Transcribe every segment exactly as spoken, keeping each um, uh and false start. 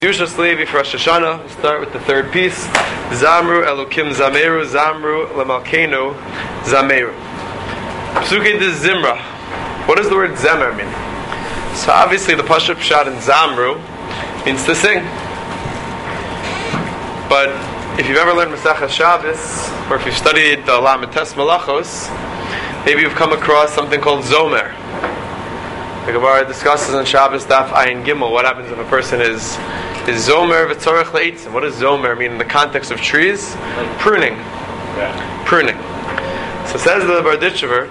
Yushas Levi for Rosh Hashanah. We'll start with the third piece. Zamru Elokim Zameru Zamru Lemalkeinu Zameru. Psuke de Zimra. What does the word Zemer mean? So obviously the Pashup Pshat in Zamru means to sing. But if you've ever learned Masechah Shabbos, or if you've studied the Lamites Malachos, maybe you've come across something called Zomer. The Gemara discusses on Shabbos Daf Ayin Gimel what happens if a person is is Zomer v'tzorech le'etzim. What does Zomer mean in the context of trees? Pruning. Yeah. Pruning. So says the Berditchever,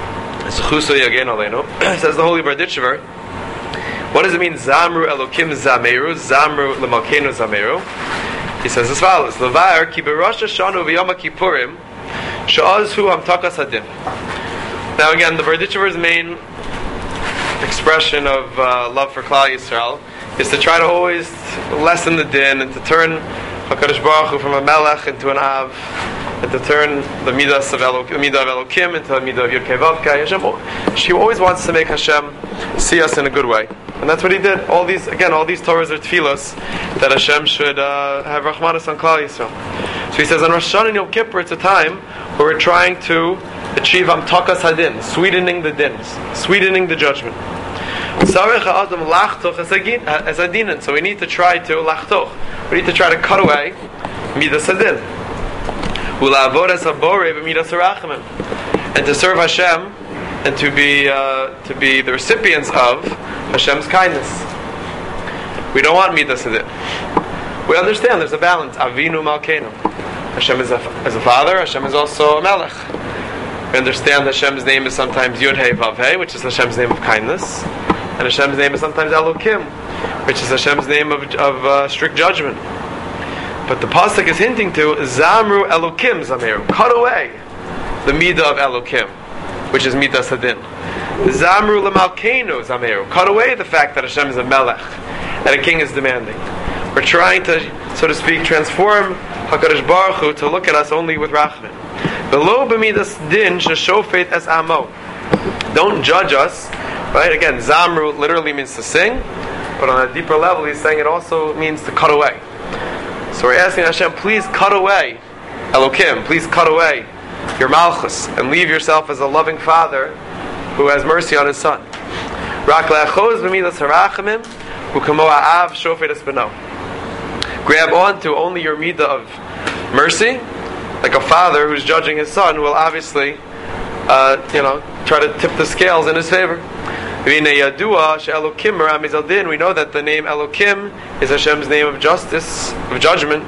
says the Holy Berditchever, what does it mean Zamru Elokim Zameru, Zamru Lemalkeinu Zameru? He says as follows: Levar ki berosh Hashanah v'yom Kippurim she'azhu hamtakas hadin. Now again, the Berditchever's main expression of uh, love for Klal Yisrael is to try to always lessen the din and to turn HaKadosh Baruch Hu from a melech into an av, and to turn the midas of Elokim, the midah of Elokim into the midah of Yud Kei Vav Kei. Hashem, she always wants to make Hashem see us in a good way, and that's what he did. All these, again, all these Torahs are tefillos that Hashem should uh, have Rachmanis on Klal Yisrael. So he says on Rosh Hashanah and Yom Kippur, it's a time where we're trying to achieve Amtakas Hadin, sweetening the dins, sweetening the judgment. So we need to try to lachtoch. We need to try to cut away midas hadin. And to serve Hashem and to be uh, to be the recipients of Hashem's kindness. We don't want midas hadin. We understand there's a balance. Avinu Malkeinu. Hashem is a, is a father. Hashem is also a melech. We understand Hashem's name is sometimes Yud Hey Vav Hey, which is Hashem's name of kindness. And Hashem's name is sometimes Elokim, which is Hashem's name of, of uh, strict judgment. But the pasuk is hinting to Zamru Elokim Zameru. Cut away the midah of Elokim, which is midas hadin. Zamru Lemalkeinu Zameru. Cut away the fact that Hashem is a melech, that a king is demanding. We're trying to, so to speak, transform HaKadosh Baruch Hu to look at us only with rachman. Below b'midas din sheshofet as amo. Don't judge us. Right? Again, Zamru literally means to sing, but on a deeper level, he's saying it also means to cut away. So we're asking Hashem, please cut away, Elokim, please cut away your malchus and leave yourself as a loving father who has mercy on his son. Grab onto only your midah of mercy, like a father who's judging his son, who will obviously, uh, you know, try to tip the scales in his favor. We know that the name Elokim is Hashem's name of justice, of judgment.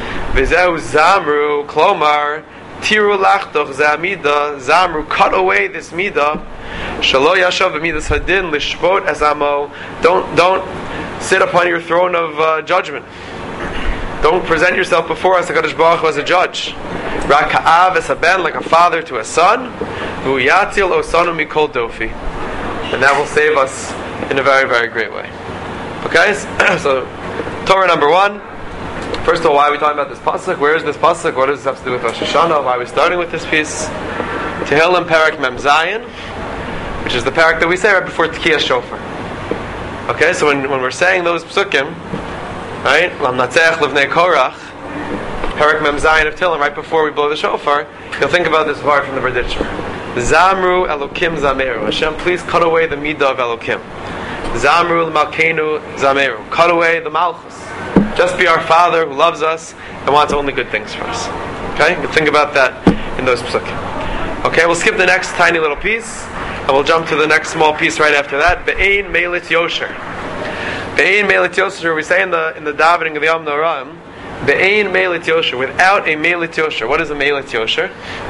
Zamru, Klomar, Tiru Lachtoch, Zamida, Zamru, cut away this midah. Shalo Yashav Midas Hadin, Lishvot Azamo. Don't don't sit upon your throne of uh, judgment. Don't present yourself before us, HaKadosh Baruch Hu, as a judge. Raka'av es haben, like a father to a son. V'yatil osanu mikol dofi. And that will save us in a very, very great way. Okay? So, Torah number one. First of all, why are we talking about this pasuk? Where is this pasuk? What does this have to do with Rosh Hashanah? Why are we starting with this piece? Tehillim Parak Mem Zayin, which is the parak that we say right before Tkiyah Shofar. Okay? So when, when we're saying those psukim, right? Lam Natzech Livnei Korach, Parak Mem Zayin of Tehillim, right before we blow the shofar, you'll think about this word from the Berditchever. Zamru Elokim Zameru. Hashem, please cut away the midah of Elokim. Zamru Malkeinu Zameru. Cut away the malchus. Just be our Father who loves us and wants only good things for us. Okay? You think about that in those psukim. Okay, we'll skip the next tiny little piece and we'll jump to the next small piece right after that. Be'ein Meilit Yosher. Be'ein Meilit Yosher. We say in the in the davening of the Yom Noraim, Be'ein Meilit Yosher. Without a Meilit Yosher. What is a Meilit Yosher?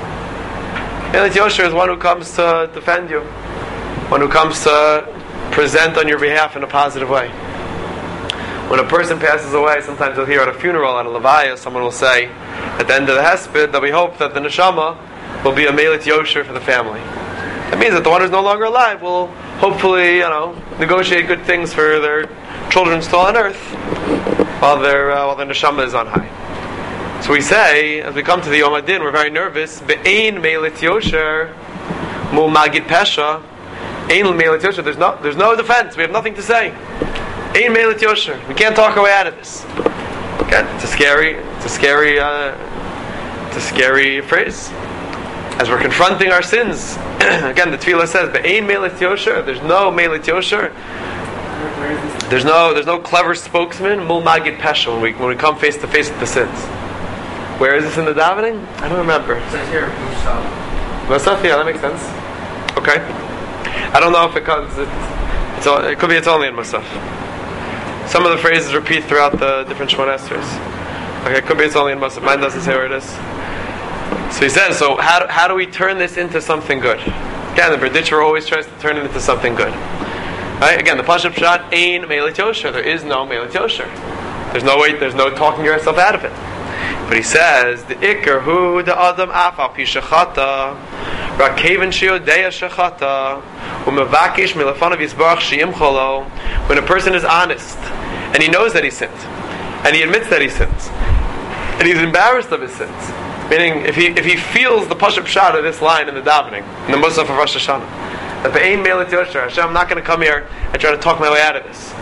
Meilit Yosher is one who comes to defend you, one who comes to present on your behalf in a positive way. When a person passes away, sometimes you'll hear at a funeral, at a levaya, someone will say, at the end of the hesped, that we hope that the neshama will be a Meilit Yosher for the family. That means that the one who's no longer alive will hopefully, you know, negotiate good things for their children still on earth, while their uh, while their neshama is on high. So we say, as we come to the Yom Adin, we're very nervous. Be'ein Meilit Yosher, mu magid pesha. Ein Meilit Yosher. There's no, there's no defense. We have nothing to say. Ein Meilat Yosher. We can't talk our way out of this. Again, it's a scary, it's a scary, uh, it's a scary phrase. As we're confronting our sins, again, the Tefillah says, "Be'ein Meilat Yosher." There's no Meilat Yosher. There's no, there's no clever spokesman. Mul Magid Pesha when we when we come face to face with the sins. Where is this in the davening? I don't remember. It says here, Musaf. Musaf, yeah, that makes sense. Okay, I don't know if it comes. It's, it's all, it could be it's only in Musaf. Some of the phrases repeat throughout the different Shemona Esrei. Okay, it could be it's only in Musaf. Mine doesn't say where it is. So he says, so how do, how do we turn this into something good? Again, the Berditcher always tries to turn it into something good. Right? Again, the Pashup Shot, Ein Meilat Yosher. There is no Meilat Yosher. There's no way, there's no talking yourself out of it. But he says, the Iker hu the Adam afal pi shechata, rakeven sheodeya shechata, umevakish milafanav yisbarach sheim cholo. When a person is honest, and he knows that he sinned, and he admits that he sins, and he's embarrassed of his sins, meaning if he if he feels the Pashup Shot of this line in the davening, in the Musaf of Rosh Hashanah, that Be'ein Meilat Yosher, Hashem, I'm not going to come here and try to talk my way out of this.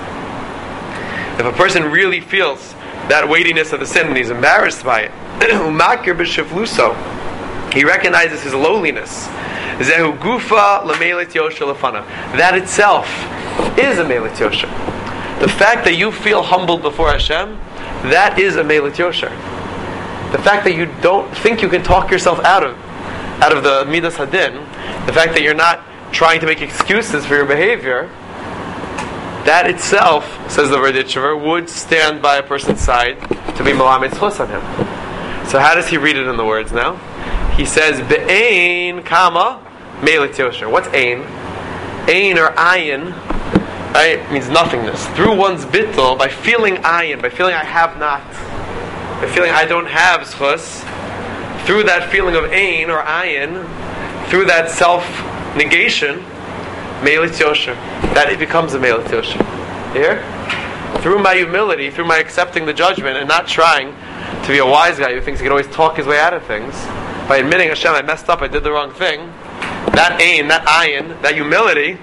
If a person really feels that weightiness of the sin and he's embarrassed by it, Umakir b'shefluso, he recognizes his lowliness. Zehu gufa l'meilat yosher lefanav. That itself is a meilat yosher. The fact that you feel humbled before Hashem, that is a meilat yosher. The fact that you don't think you can talk yourself out of out of the midas hadin, the fact that you're not trying to make excuses for your behavior, that itself, says the Berditcher, would stand by a person's side to be malamed zchus on him. So how does he read it in the words now? He says, Be'ein kama meilat yosher. What's ein? Ein or ayin, right, means nothingness. Through one's bittul, by feeling ayin, by feeling I have not, by feeling I don't have zchus, through that feeling of ein or ayin, through that self-negation, meilat yosher, that it becomes a meilat yosher. Here? Through my humility, through my accepting the judgment and not trying to be a wise guy who thinks he can always talk his way out of things, by admitting, Hashem, I messed up, I did the wrong thing, that ein, that ayin, that humility,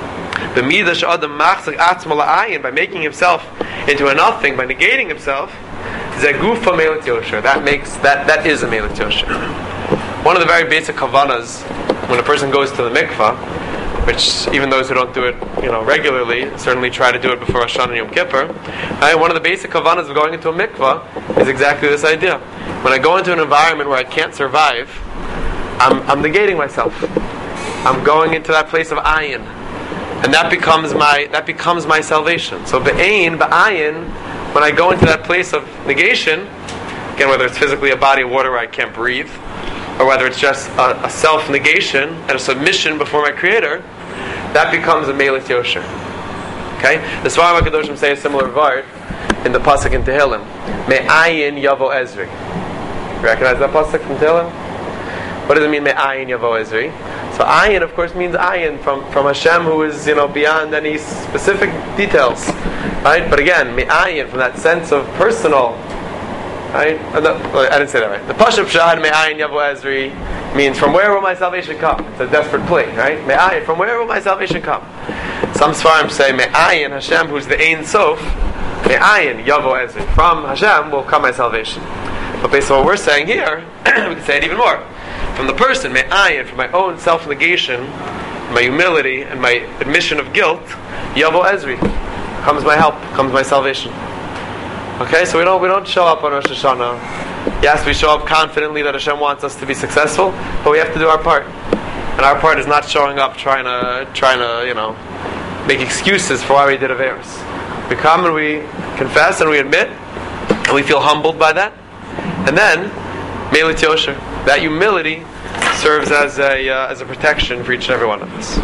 by making himself into a nothing, by negating himself, zegufa meilat yosher, that makes, that, that is a meilat yosher. One of the very basic kavanas when a person goes to the mikvah, which even those who don't do it, you know, regularly, certainly try to do it before Rosh Hashanah and Yom Kippur. Right? One of the basic kavanas of going into a mikvah is exactly this idea. When I go into an environment where I can't survive, I'm, I'm negating myself. I'm going into that place of ayin, and that becomes my that becomes my salvation. So be'ain, be'ayin, when I go into that place of negation, again, whether it's physically a body of water where I can't breathe, or whether it's just a, a self-negation and a submission before my Creator, that becomes a meilat yosher. Okay? The Svarim HaKadoshim say a similar word in the pasuk in Tehillim. Me'ayin yavo ezri. Recognize that pasuk from Tehillim? What does it mean, me'ayin yavo ezri? So ayin, of course, means ayin from, from Hashem, who is, you know, beyond any specific details. Right? But again, me'ayin, from that sense of personal. Right? I didn't say that right. The Pashup Shad Me'ayin Yavo Ezri means from where will my salvation come? It's a desperate plea, right? Me'ayin, from where will my salvation come? Some Svarim say Me'ayin Hashem, who's the Ein Sof, Me'ayin Yavo Ezri. From Hashem will come my salvation. But based on what we're saying here, we can say it even more. From the person, Me'ayin, from my own self-negation, my humility, and my admission of guilt, Yavo Ezri, comes my help, comes my salvation. Okay, so we don't we don't show up on Rosh Hashanah. Yes, we show up confidently that Hashem wants us to be successful, but we have to do our part. And our part is not showing up trying to trying to, you know, make excuses for why we did Averis. We come and we confess and we admit, and we feel humbled by that. And then, Meilat Yosher, that humility serves as a uh, as a protection for each and every one of us.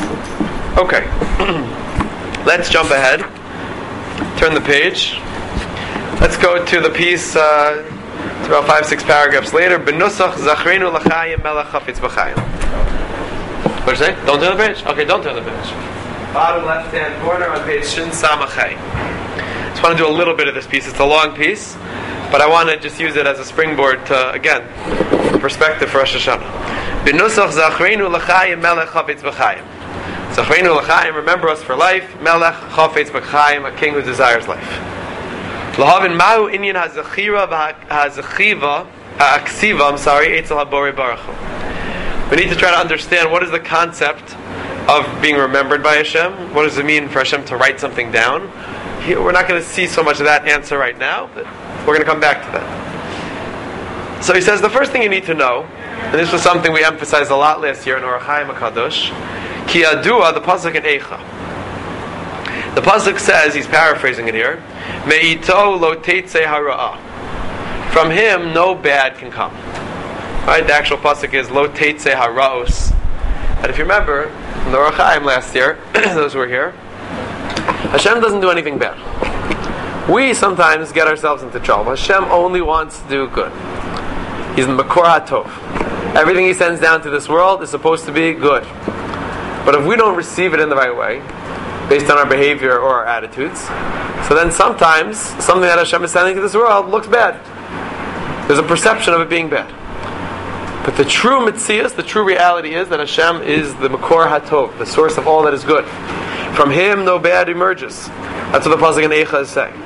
Okay, let's jump ahead. Turn the page. Let's go to the piece, uh, it's about five, six paragraphs later. Benusach Zachrenu L'chaim Melech Chafetz B'chaim. What did you say? Don't turn the page? Okay, don't turn the page. Bottom left-hand corner on page Shin Samachay. Just want to do a little bit of this piece. It's a long piece, but I want to just use it as a springboard to, again, perspective for Rosh Hashanah. Benusach Zachrenu L'chaim Melech Chafetz B'chaim. Zachreinu l'chaim, remember us for life. Melech chafetz b'chaim, a king who desires life. Lahavin mahu inyan hazachira v'hazachiva ha'aksiva. I'm sorry, Eitzel habori baruch hu. We need to try to understand what is the concept of being remembered by Hashem. What does it mean for Hashem to write something down? Here, we're not going to see so much of that answer right now, but we're going to come back to that. So he says the first thing you need to know, and this was something we emphasized a lot last year in Orach Chaim HaKadosh, Ki Yadua, the pasuk in Eicha. The pasuk says, he's paraphrasing it here, Me'ito lo teitze hara'ah. From him no bad can come. Right? The actual pasuk is lo teitze hara'os. And if you remember, in the Orach Chaim last year, those who were here, Hashem doesn't do anything bad. We sometimes get ourselves into trouble. Hashem only wants to do good. He's the Makor HaTov. Everything He sends down to this world is supposed to be good. But if we don't receive it in the right way, based on our behavior or our attitudes, so then sometimes something that Hashem is sending to this world looks bad. There's a perception of it being bad. But the true Metzias, the true reality is that Hashem is the Makor HaTov, the source of all that is good. From Him no bad emerges. That's what the pasuk in Eicha is saying.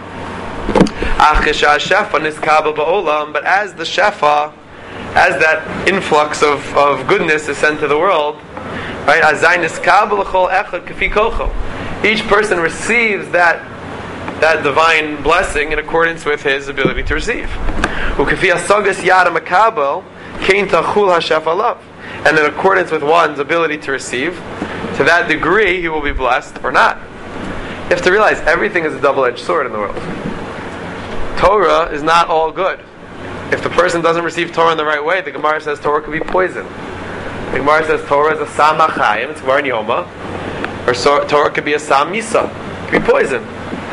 But as the shefa, as that influx of, of goodness is sent to the world, right? Each person receives that that divine blessing in accordance with his ability to receive. And in accordance with one's ability to receive, to that degree he will be blessed or not. You have to realize everything is a double-edged sword in the world. Torah is not all good. If the person doesn't receive Torah in the right way, the Gemara says Torah could be poison. The Gemara says Torah is a Sam Achayim, it's Gvar Yoma, or so, Torah could be a Sam Misa, it could be poison.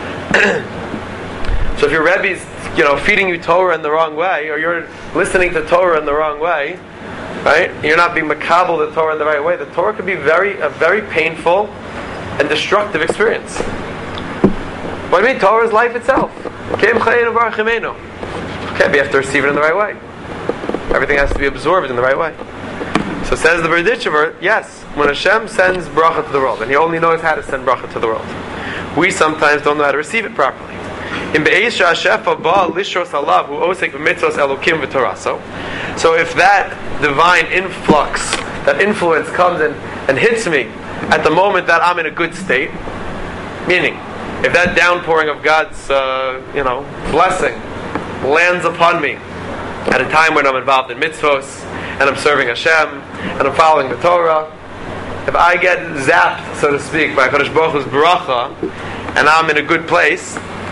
So if your Rebbe's, you know, feeding you Torah in the wrong way, or you're listening to Torah in the wrong way, right? You're not being makabel the Torah in the right way. The Torah could be very a very painful and destructive experience. What I mean, Torah is life itself. Okay, but you have to receive it in the right way. Everything has to be absorbed in the right way. So says the Berditchever, yes, when Hashem sends bracha to the world, and He only knows how to send bracha to the world, we sometimes don't know how to receive it properly. In Be'esha Shefa Ba Lishros Alav Hu Osek B'Mitzvos Elokim V'Toraso. So if that divine influx, that influence comes in and hits me at the moment that I'm in a good state, meaning if that downpouring of God's uh, you know blessing lands upon me at a time when I'm involved in mitzvos and I'm serving Hashem and I'm following the Torah, if I get zapped, so to speak, by Kadosh Baruch Hu's bracha and I'm in a good place,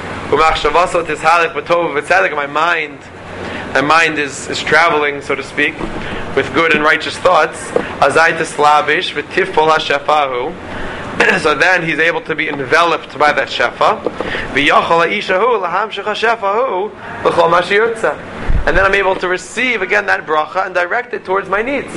my mind my mind is, is traveling, so to speak, with good and righteous thoughts, so then he's able to be enveloped by that shefa, and then I'm able to receive again that bracha and direct it towards my needs.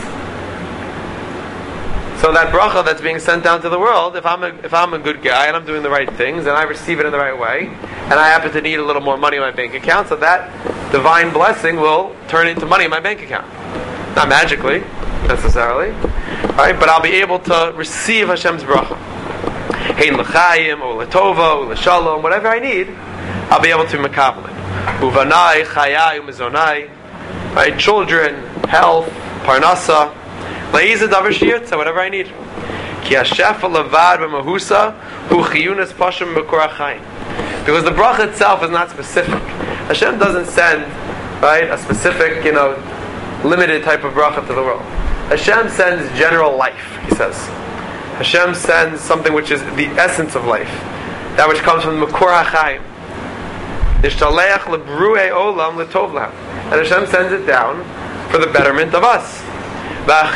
So that bracha that's being sent down to the world, if I'm a, if I'm a good guy and I'm doing the right things and I receive it in the right way, and I happen to need a little more money in my bank account, so that divine blessing will turn into money in my bank account. Not magically, necessarily, right? But I'll be able to receive Hashem's bracha. Hein l'chaim, or l'tova, or l'shalom, whatever I need, I'll be able to makabel it. Uvanai, chayai, umezonai, right? Children, health, parnasa, La'iza davar shiyotza, whatever I need. Ki hashefa levad b'mahusa hu chiyunas pashim b'kor hachayim. Because the bracha itself is not specific. Hashem doesn't send, right, a specific, you know, limited type of bracha to the world. Hashem sends general life, he says. Hashem sends something which is the essence of life. That which comes from the Makor HaChaim. Nishtaleach lebruei olam letov lahem. And Hashem sends it down for the betterment of us. And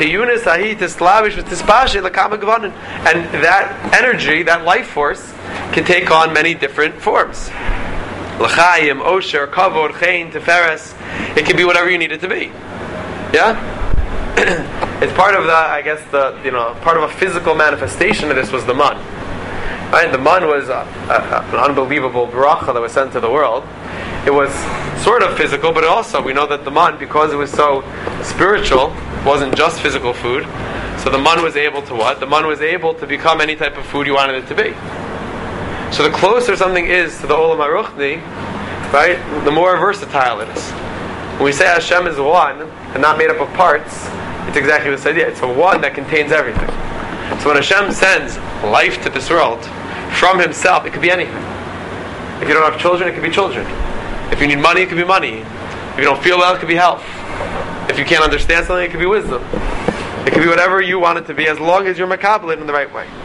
that energy, that life force, can take on many different forms. L'chaim, osher, kavod, chein, teferes. It can be whatever you need it to be. Yeah? It's part of the, I guess, the you know, part of a physical manifestation of this was the man. Right? The man was a, a, an unbelievable bracha that was sent to the world. It was sort of physical, but also we know that the man, because it was so spiritual, wasn't just physical food. So the man was able to what? The man was able to become any type of food you wanted it to be. So the closer something is to the Olam HaRuchni, right, the more versatile it is. When we say Hashem is one and not made up of parts, it's exactly this idea. It's a one that contains everything. So when Hashem sends life to this world from Himself, it could be anything. If you don't have children, it could be children. If you need money, it could be money. If you don't feel well, it could be health. If you can't understand something, it could be wisdom. It could be whatever you want it to be, as long as you're makabel in the right way.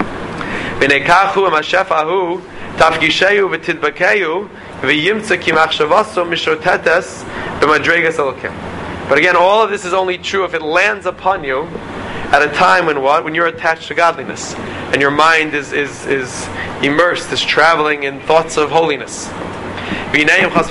But again, all of this is only true if it lands upon you at a time when what? When you're attached to godliness and your mind is is, is immersed, is traveling in thoughts of holiness. But if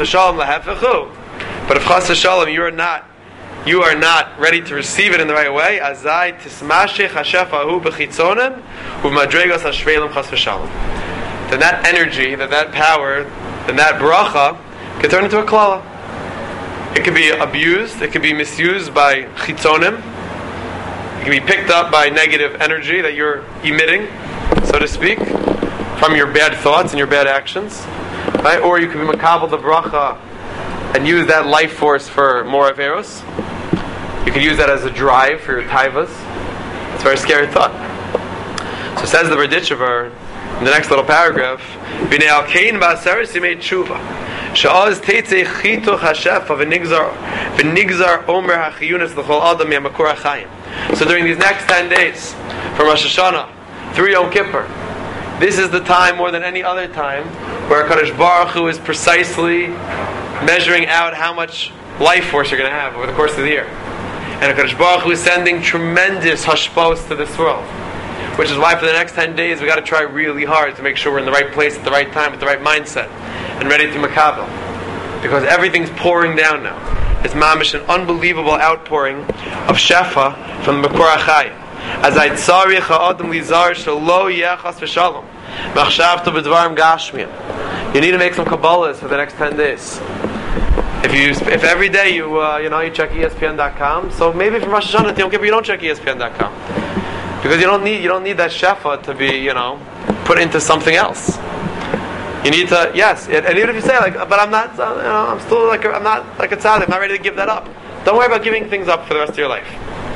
chas v'shalom you are not you are not ready to receive it in the right way, azai tismashich hashefahu b'chitzonim u'madregas hashvelim chas v'shalom. Then that energy, then that power, then that bracha can turn into a klala. It can be abused, it can be misused by chitzonim, it can be picked up by negative energy that you're emitting, so to speak, from your bad thoughts and your bad actions, right? Or you can be makabel the bracha and use that life force for more averos. You can use that as a drive for your taivas. It's a very scary thought. So says the Berditchever in the next little paragraph, B'nei Alkein ba'aseres yimei tshuva she'oz teitzei chituch hashefa v'nigzar v'nigzar omer hachiyunas l'chol adam yamakor hachayim. So during these next ten days, from Rosh Hashanah through Yom Kippur, this is the time more than any other time where HaKadosh Baruch Hu is precisely measuring out how much life force you're going to have over the course of the year. And HaKadosh Baruch Hu is sending tremendous hashpos to this world. Which is why for the next ten days we got to try really hard to make sure we're in the right place at the right time with the right mindset and ready to makabel. Because everything's pouring down now. It's mamish an unbelievable outpouring of shefa from the Makor HaChayim. As I tzarich ha'adam lizar shelo yechas v'shalom machshavto b'dvarim gashmiyim. You need to make some kabbalahs for the next ten days. If you, if every day you, uh, you know, you check E S P N dot com, so maybe from Rosh Hashanah to Yom Kippur you don't check E S P N dot com, because you don't need, you don't need that shefa to be, you know, put into something else. You need to, yes, it, and even if you say like, but I'm not, uh, you know, I'm still like, a, I'm not like a tzaddik, I'm not ready to give that up. Don't worry about giving things up for the rest of your life.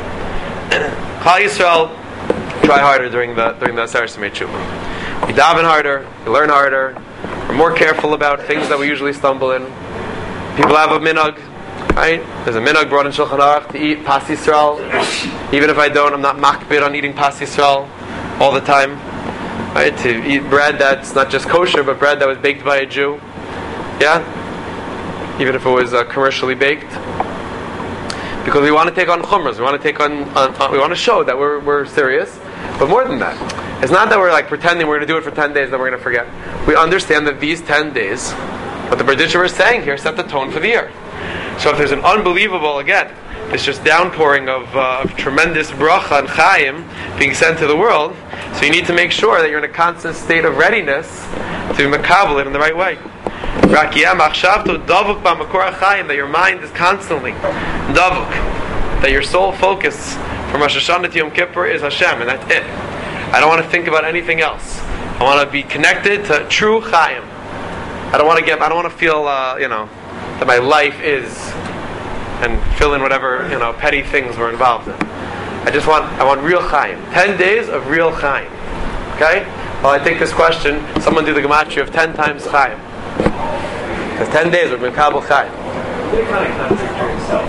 Chal Yisrael, try harder during the during the Aseres Yemei Tshuva. You daven harder, you learn harder. We're more careful about things that we usually stumble in. People have a minhag, right? There's a minhag brought in Shulchan Aruch to eat Pas Yisrael. Even if I don't, I'm not makbid on eating Pas Yisrael all the time. Right? To eat bread that's not just kosher, but bread that was baked by a Jew. Yeah? Even if it was uh, commercially baked. Because we want to take on chumras, we want to take on, on, on we want to show that we're we're serious. But more than that, it's not that we're like pretending we're going to do it for ten days, then we're going to forget. We understand that these ten days, what the Berditchever is saying here, set the tone for the year. So if there's an unbelievable, again, it's just downpouring of, uh, of tremendous bracha and chayim being sent to the world, so you need to make sure that you're in a constant state of readiness to be makabel it in the right way. That your mind is constantly davuk, that your sole focus from Rosh Hashanah to Yom Kippur is Hashem, and that's it. I don't want to think about anything else. I want to be connected to true chayim. I don't want to get. I don't want to feel, uh, you know, that my life is, and fill in whatever, you know, petty things we're involved in. I just want. I want real chayim. Ten days of real chayim. Okay. Well, I take this question. Someone do the gematria of ten times chayim. Because ten days we're mikabel chayim. They kind of contradict yourself.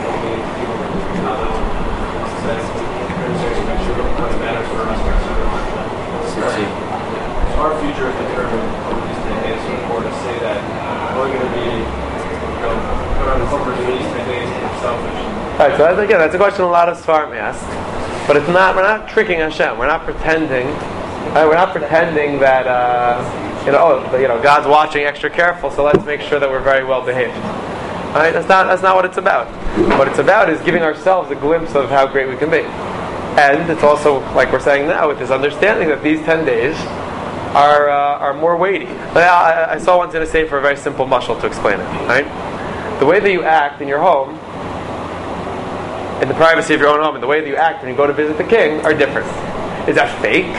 Our future is determined on these ten days, or to say that we're going to be, you know, put on the corporate these ten days and selfish. Alright, so that's, again, that's a question a lot of Sfarim ask. But it's not, we're not tricking Hashem. We're not pretending, right? We're not pretending that, uh, you know, oh, you know, God's watching extra careful, so let's make sure that we're very well behaved. Right? That's not, that's not what it's about. What it's about is giving ourselves a glimpse of how great we can be. And it's also, like we're saying now, with this understanding that these ten days are uh, are more weighty. I, I saw once in a say for a very simple mashal to explain it. Right? The way that you act in your home in the privacy of your own home and the way that you act when you go to visit the king are different. Is that fake?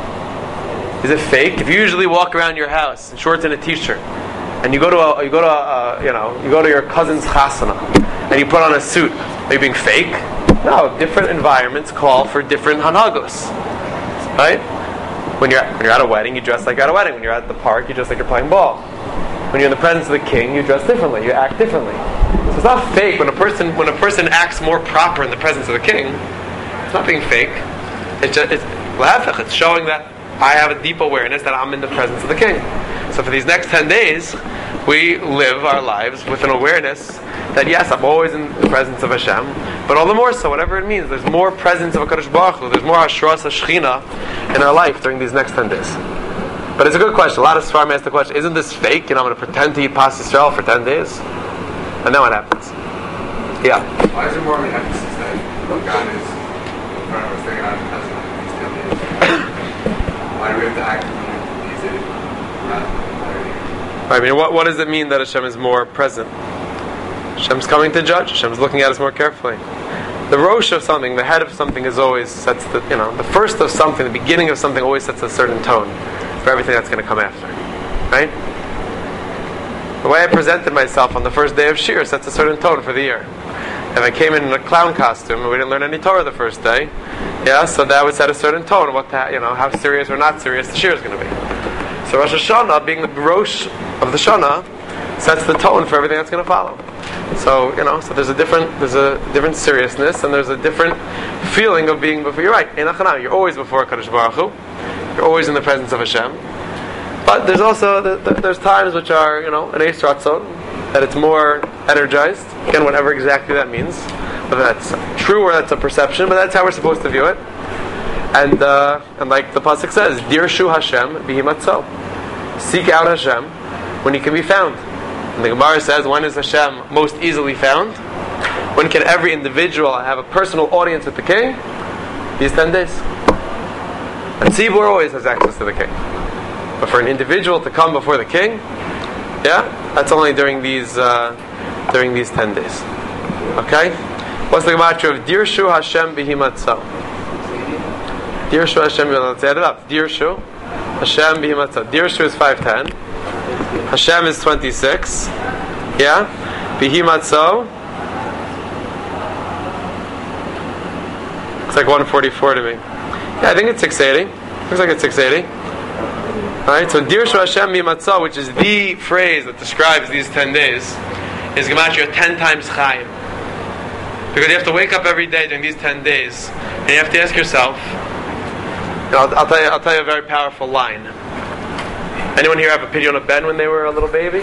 Is it fake? If you usually walk around your house in shorts and a t-shirt, and you go to a, you go to a, uh, you know you go to your cousin's chasana, and you put on a suit, are you being fake? No. Different environments call for different hanagos, right? When you're when you're at a wedding, you dress like you're at a wedding. When you're at the park, you dress like you're playing ball. When you're in the presence of the king, you dress differently. You act differently. So it's not fake when a person when a person acts more proper in the presence of the king. It's not being fake. It's just it's it's showing that I have a deep awareness that I'm in the presence of the king. So for these next ten days, we live our lives with an awareness that yes, I'm always in the presence of Hashem, but all the more so, whatever it means, there's more presence of HaKadosh Baruch Hu, there's more Hashras HaShechina in our life during these next ten days. But it's a good question. A lot of Sfarim ask the question, isn't this fake? You know, I'm going to pretend to eat Pas Yisrael for ten days? And then what happens? Yeah. Why is it more of an emphasis that God is in front of us, that God is present in these ten days? Why do we have to act when He's in it? I mean, what, what does it mean that Hashem is more present? Hashem's coming to judge. Hashem's looking at us more carefully. The rosh of something, the head of something, is always sets the you know the first of something, the beginning of something, always sets a certain tone for everything that's going to come after. Right? The way I presented myself on the first day of Shir sets a certain tone for the year. If I came in in a clown costume and we didn't learn any Torah the first day, yeah, so that would set a certain tone of what the, you know how serious or not serious the Shir is going to be. So Rosh Hashanah, being the rosh of the Shana, sets the tone for everything that's going to follow. So you know, so there's a different, there's a different seriousness, and there's a different feeling of being before. You're right, in Achanam, you're always before Kadosh Baruch Hu. You're always in the presence of Hashem. But there's also the, the, there's times which are you know an Eis Ratzon, that it's more energized. Again, whatever exactly that means, whether that's true or that's a perception, but that's how we're supposed to view it. And uh, and like the pasuk says, Dirshu Hashem bihimatzo. Seek out Hashem when He can be found. And the Gemara says, when is Hashem most easily found? When can every individual have a personal audience with the king? These ten days. And Tzibur always has access to the king. But for an individual to come before the king, yeah, that's only during these uh, during these ten days. Okay? What's the Gemara of Dirshu Hashem bihimatzo? Dirshu Hashem, let's add it up. Dirshu Hashem bihimatzo. Dirshu is five ten. Hashem is twenty-six. Yeah? Bihimatzo. Looks like one forty-four to me. Yeah, I think it's six eighty. Looks like it's six eighty. Alright, so Dirshu Hashem bihimatzo, which is the phrase that describes these ten days, is Gematria ten times Chaim. Because you have to wake up every day during these ten days, and you have to ask yourself, and I'll, I'll tell you, I'll tell you a very powerful line. Anyone here have a Pidyon Ben when they were a little baby?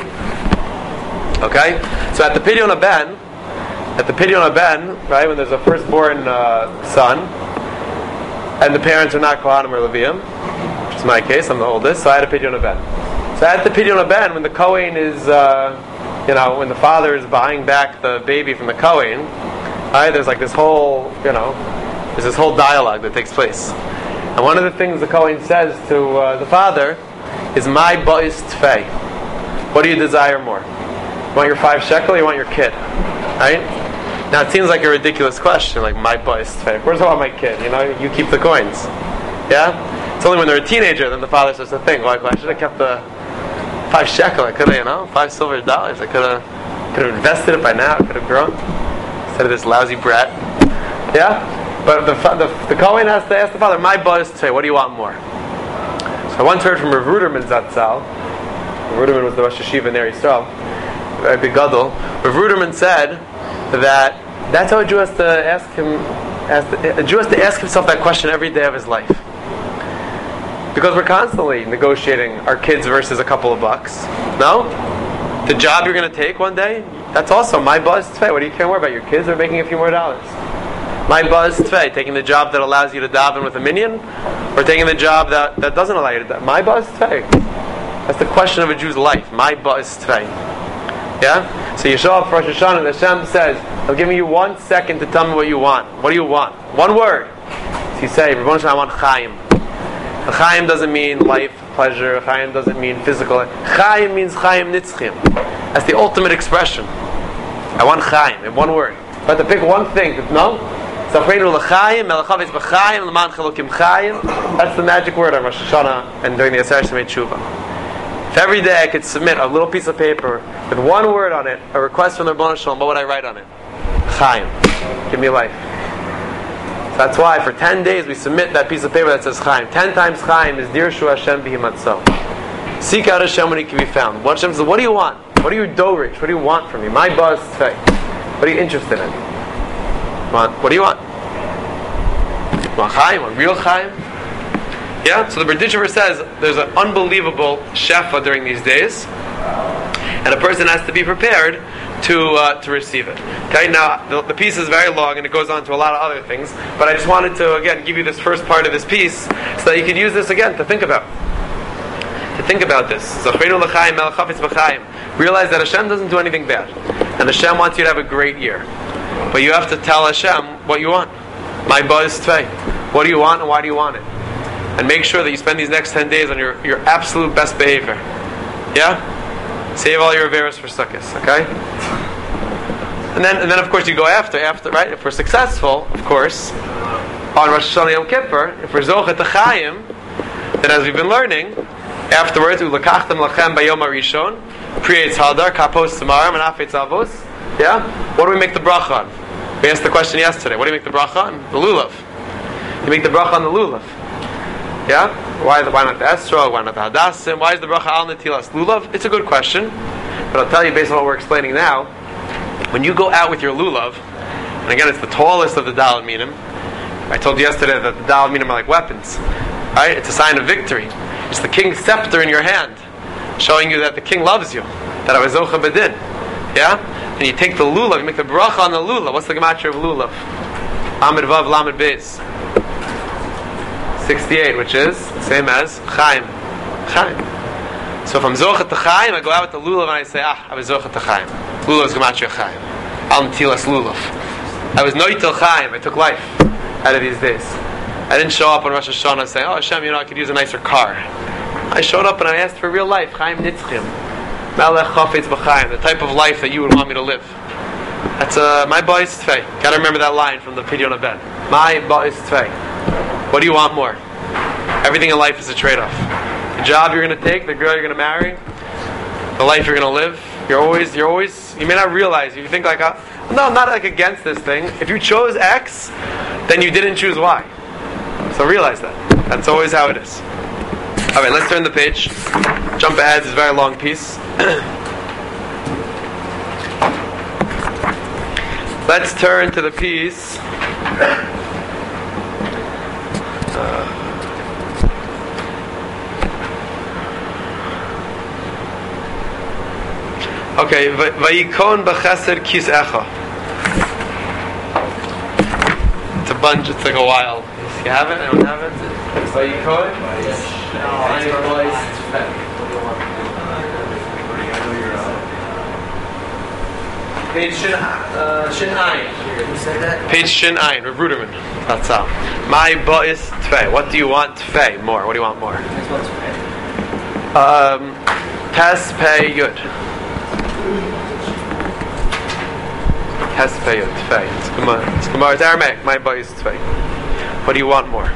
Okay, so at the Pidyon Ben, at the Pidyon Ben, right, when there's a firstborn uh, son, and the parents are not Kohanim or Leviim, which is my case, I'm the oldest, so I had a Pidyon Ben. So at the Pidyon Ben, when the Kohen is, uh, you know, when the father is buying back the baby from the Kohen, right, there's like this whole, you know, there's this whole dialogue that takes place. And one of the things the Kohen says to uh, the father is, my ba'is tfei. What do you desire more? You want your five shekel or you want your kid? Right? Now it seems like a ridiculous question, like, my ba'is tfei. Of course I want my kid, you know, you keep the coins. Yeah? It's only when they're a teenager then the father starts to think, well, I should have kept the five shekel. I could have, you know, five silver dollars. I could have could have invested it by now. I could have grown. Instead of this lousy brat. Yeah? But the the, the Kohen has to ask the father, my ba'is tfei, what do you want more? So I once heard from Rav Ruderman Zatzal. Rav Ruderman was the Rosh Hashiva in Eretz Yisrael, a big gadol. Rav Ruderman said that that's how a Jew has to ask him. Ask the, a Jew has to ask himself that question every day of his life, because we're constantly negotiating our kids versus a couple of bucks. No, the job you're going to take one day, that's also my ba'is tfei. What do you care more about, your kids or making a few more dollars? My ba'is tfei, taking the job that allows you to daven with a minyan, or taking the job that, that doesn't allow you to daven. My ba'is tfei. That's the question of a Jew's life. My ba'is tfei. Yeah? So you show up for Rosh Hashanah and Hashem says, I'm giving you one second to tell me what you want. What do you want? One word. So you say, Rebbeinu Shalom, I want Chaim. And Chaim doesn't mean life, pleasure. Chaim doesn't mean physical. Chaim means Chaim Nitzchim. That's the ultimate expression. I want Chaim, in one word. But to pick one thing, no? Zafreinu l'chaim, melachavetz b'chaim, l'man chalukim chayim. That's the magic word on Rosh Hashanah and during the Aseret Shemei Tshuva. If every day I could submit a little piece of paper with one word on it, a request from the Rebbeinu Shalom, what would I write on it? Chaim. Give me life. So that's why for ten days we submit that piece of paper that says Chaim. Ten times Chaim is Dirshu Hashem B'himatzo. Seek out Hashem when He can be found. What Hashem says, what do you want? What are you dorish? What do you want from me? My buzz tfei. What are you interested in? Want, what do you want? You want Chaim? Want real Chaim? Yeah? So the Berditchever says there's an unbelievable shefa during these days, and a person has to be prepared to uh, to receive it. Okay, now the, the piece is very long and it goes on to a lot of other things, but I just wanted to again give you this first part of this piece so that you could use this again to think about. To think about this. Zachreinu l'chaim, melachafetz b'chaim. Realize that Hashem doesn't do anything bad, and Hashem wants you to have a great year. But you have to tell Hashem what you want. My buzz tvei. What do you want and why do you want it? And make sure that you spend these next ten days on your, your absolute best behavior. Yeah? Save all your averos for Sukkot, okay? And then, and then of course you go after, after, right? If we're successful, of course, on Rosh Hashanah Yom Kippur, if we're zochet t'chaim, then as we've been learning, afterwards, ulakachtem lachem bayom harishon, creates hadar, kapos tamarim, and afetz avos. Yeah? What do we make the bracha on? We asked the question yesterday. What do you make the bracha on? The lulav. You make the bracha on the lulav. Yeah? Why, the, why not the esrog? Why not the hadassim? Why is the bracha al netilas lulav? It's a good question. But I'll tell you based on what we're explaining now, when you go out with your lulav, and again it's the tallest of the daled minim, I told you yesterday that the daled minim are like weapons. Right? It's a sign of victory. It's the king's scepter in your hand, showing you that the king loves you. That I was zocha bedin. Yeah? And you take the lulav, you make the bracha on the lulav. What's the gematria of lulav? Amid vav lamed beis. sixty-eight, which is same as Chaim. Chaim. So if I'm zochet to Chaim, I go out with the lulav and I say, ah, I was zochet to Chaim. Lulav is gematria Chaim. Al netilas lulav. I was noitel Chaim. I took life out of these days. I didn't show up on Rosh Hashanah saying, oh Hashem, you know, I could use a nicer car. I showed up and I asked for real life. Chaim nitzchim. Malech chafetz b'chaim. The type of life that you would want me to live. That's uh, my ba'is tfei. Gotta remember that line from the Pidyon Ben. My ba'is tfei. What do you want more? Everything in life is a trade-off. The job you're going to take, the girl you're going to marry, the life you're going to live. You're always, you're always. You may not realize. You think like, uh, no, I'm not like against this thing. If you chose X, then you didn't choose Y. So realize that. That's always how it is. All right, let's turn the page. Jump ahead. It's a very long piece. Let's turn to the piece. Uh, okay, Vayikon b'chesed kis echa. It's a bunch. It's like a while. You have it? I don't have it. Vayikon. Page Shin uh, Shin Ayin. Who said that? Page Shin Ayin. Rav Ruderman. That's how. My ba'is tfei. What do you want tfei? More. What do you want more? Um, Tes pei yud. Tes pei yud tfei. It's Gemara. It's Gemara. It's Aramaic. My ba'is tfei. What do you want more?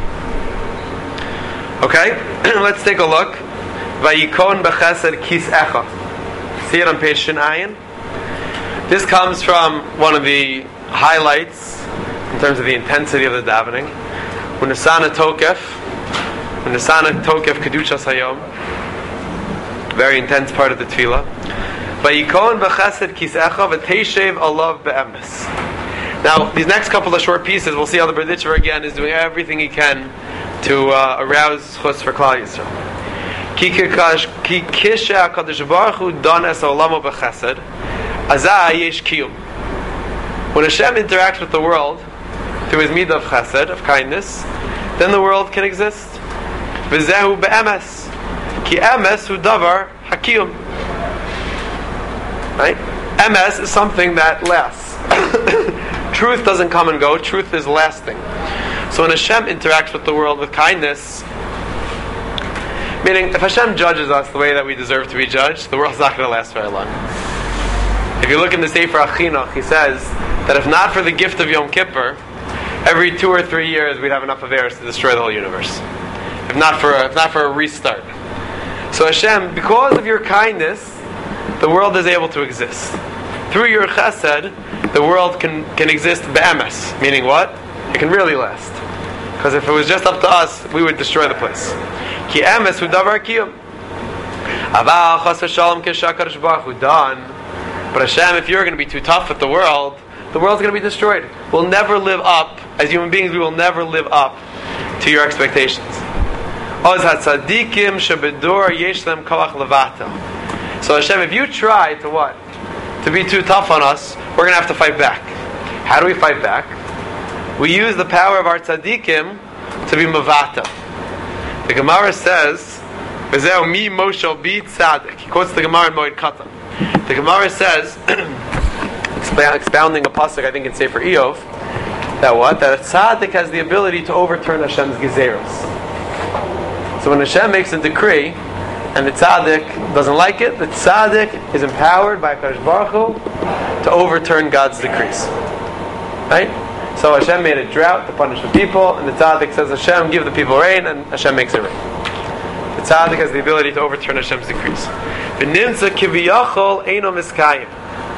Okay. Let's take a look. Vayikon b'chesed kis echa. See it on page Shin Ayin. This comes from one of the highlights in terms of the intensity of the davening. Unesana Tokef, Unesana Tokef Kedushas Hayom, very intense part of the tefillah. Vayikon b'chesed kisecha v'teishev alav be'emes. Now, these next couple of short pieces, we'll see how the Berditchever again is doing everything he can to uh, arouse chus for Klal Yisrael. Ki kisha HaKadosh Baruch Hu don es olamo b'chesed. Azah yesh kiyum. When Hashem interacts with the world through His midah of chesed, of kindness, then the world can exist. V'zehu be'emes. Ki emes hu davar hakiyum. Right? Emes is something that lasts. Truth doesn't come and go. Truth is lasting. So when Hashem interacts with the world with kindness, meaning if Hashem judges us the way that we deserve to be judged, the world's not going to last very long. If you look in the Sefer Achinuch, he says that if not for the gift of Yom Kippur, every two or three years we'd have enough Averos to destroy the whole universe. If not for a, if not for a restart. So Hashem, because of your kindness, the world is able to exist. Through your chesed, the world can, can exist be'emes. Meaning what? It can really last. Because if it was just up to us, we would destroy the place. Ki emes hu davar kiyum. Aval chas v'shalom k'shakadosh baruch hu done. But Hashem, if you're going to be too tough with the world, the world's going to be destroyed. We'll never live up, as human beings, we will never live up to your expectations. So Hashem, if you try to what? To be too tough on us, we're going to have to fight back. How do we fight back? We use the power of our tzaddikim to be mavata. The Gemara says, "V'zeu mi moshel bi tzaddik." He quotes the Gemara in Moed Katan. The Gemara says, expounding a pasuk, I think in Sefer Eov, that what? That a tzaddik has the ability to overturn Hashem's gezeros. So when Hashem makes a decree, and the tzaddik doesn't like it, the tzaddik is empowered by HaKadosh Baruch Hu to overturn God's decrees. Right? So Hashem made a drought to punish the people, and the tzaddik says, Hashem, give the people rain, and Hashem makes it rain. The tzaddik has the ability to overturn Hashem's decrees. V'nimtza kiviyachol eino miskayim.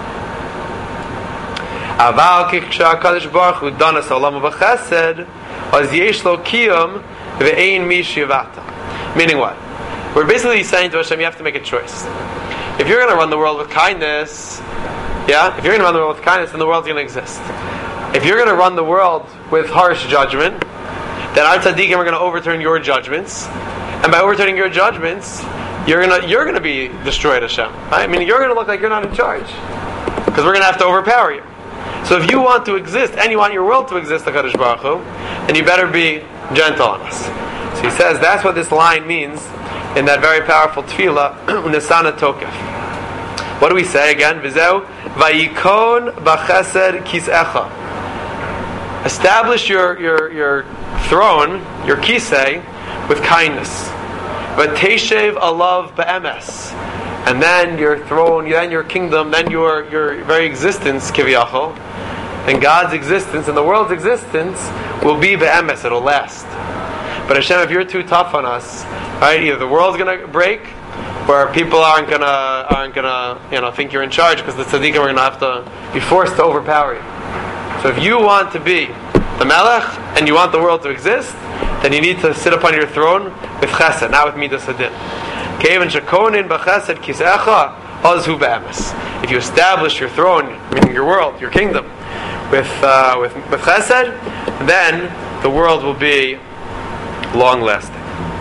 Aval kiksha HaKadosh Baruch Hu danas olam v'chesed, az yesh lo kiyum v'ein mi shivata. Meaning what? We're basically saying to Hashem, you have to make a choice. If you're going to run the world with kindness, yeah, if you're going to run the world with kindness, then the world's going to exist. If you're going to run the world with harsh judgment, then our tzaddikim are going to overturn your judgments, and by overturning your judgments, you're going to you're going to be destroyed, Hashem. Right? I mean, you're going to look like you're not in charge, because we're going to have to overpower you. So if you want to exist, and you want your world to exist, HaKadosh Baruch Hu, then you better be gentle on us. So he says that's what this line means in that very powerful tefillah, Nisana Tokef. What do we say again? V'zeu vayikon b'chesed kis'echa. Establish your, your, your throne, your kisei, with kindness. V'teshev alav be'emes. And then your throne, then your kingdom, then your, your very existence, kiviyachol, and God's existence and the world's existence will be be'emes, it'll last. But Hashem, if you're too tough on us, right, either the world's going to break, or people aren't going to aren't going to you know think you're in charge, because the tzaddikim are going to have to be forced to overpower you. So if you want to be the melech and you want the world to exist, then you need to sit upon your throne with chesed, not with midas hadin. Kevan shekonin b'chesed kisecha azhu be'emes. If you establish your throne, meaning your world, your kingdom, with uh, with with chesed, then the world will be long lasting.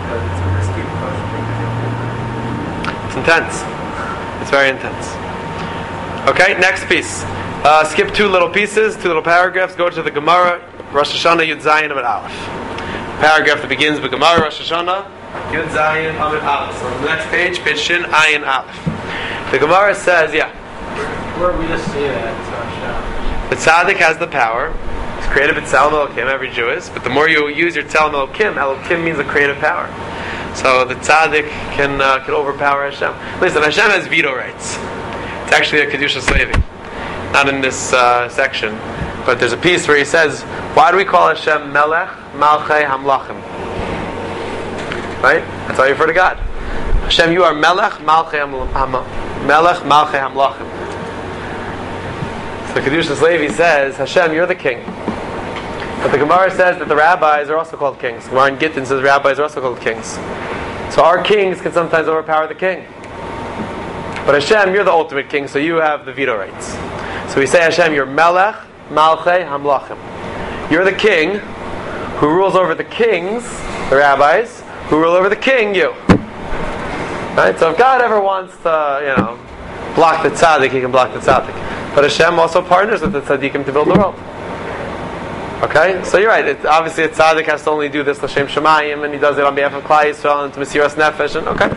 It's intense. It's very intense. Okay, next piece. Uh, skip two little pieces, two little paragraphs. Go to the Gemara, Rosh Hashanah Yud Zayin Amid Aleph. Paragraph that begins with Gemara, Rosh Hashanah Yud Zayin Amid Aleph. So on the next page, page Shin Ayin Aleph. The Gemara says, yeah. Where we just say that, it's the tzaddik has the power. It's creative B'Tselem Elokim, every Jew is. But the more you use your Tselem Elokim, Elokim means a creative power. So the tzaddik can uh, can overpower Hashem. Listen, Hashem has veto rights. It's actually a Kedushas Levi. Not in this uh, section, but there's a piece where he says, why do we call Hashem Melech Malchei Hamlachim? Right? That's how you refer to God. Hashem, you are Melech Malchei Hamlachim. Melech Malchei Hamlachim. So Kedushas Levi says, Hashem, you're the king. But the Gemara says that the rabbis are also called kings. The Gemara in Gittin says rabbis are also called kings. So our kings can sometimes overpower the king. But Hashem, you're the ultimate king, so you have the veto rights. So we say, Hashem, you're Melech Malchei Hamlachim. You're the king who rules over the kings, the rabbis, who rule over the king, you. Right? So if God ever wants to, you know, block the tzaddik, he can block the tzaddik. But Hashem also partners with the tzaddikim to build the world. Okay? So you're right. It, obviously a tzaddik has to only do this l'shem shemayim, and he does it on behalf of Klal Yisrael and to Mesiras Nefesh, and okay.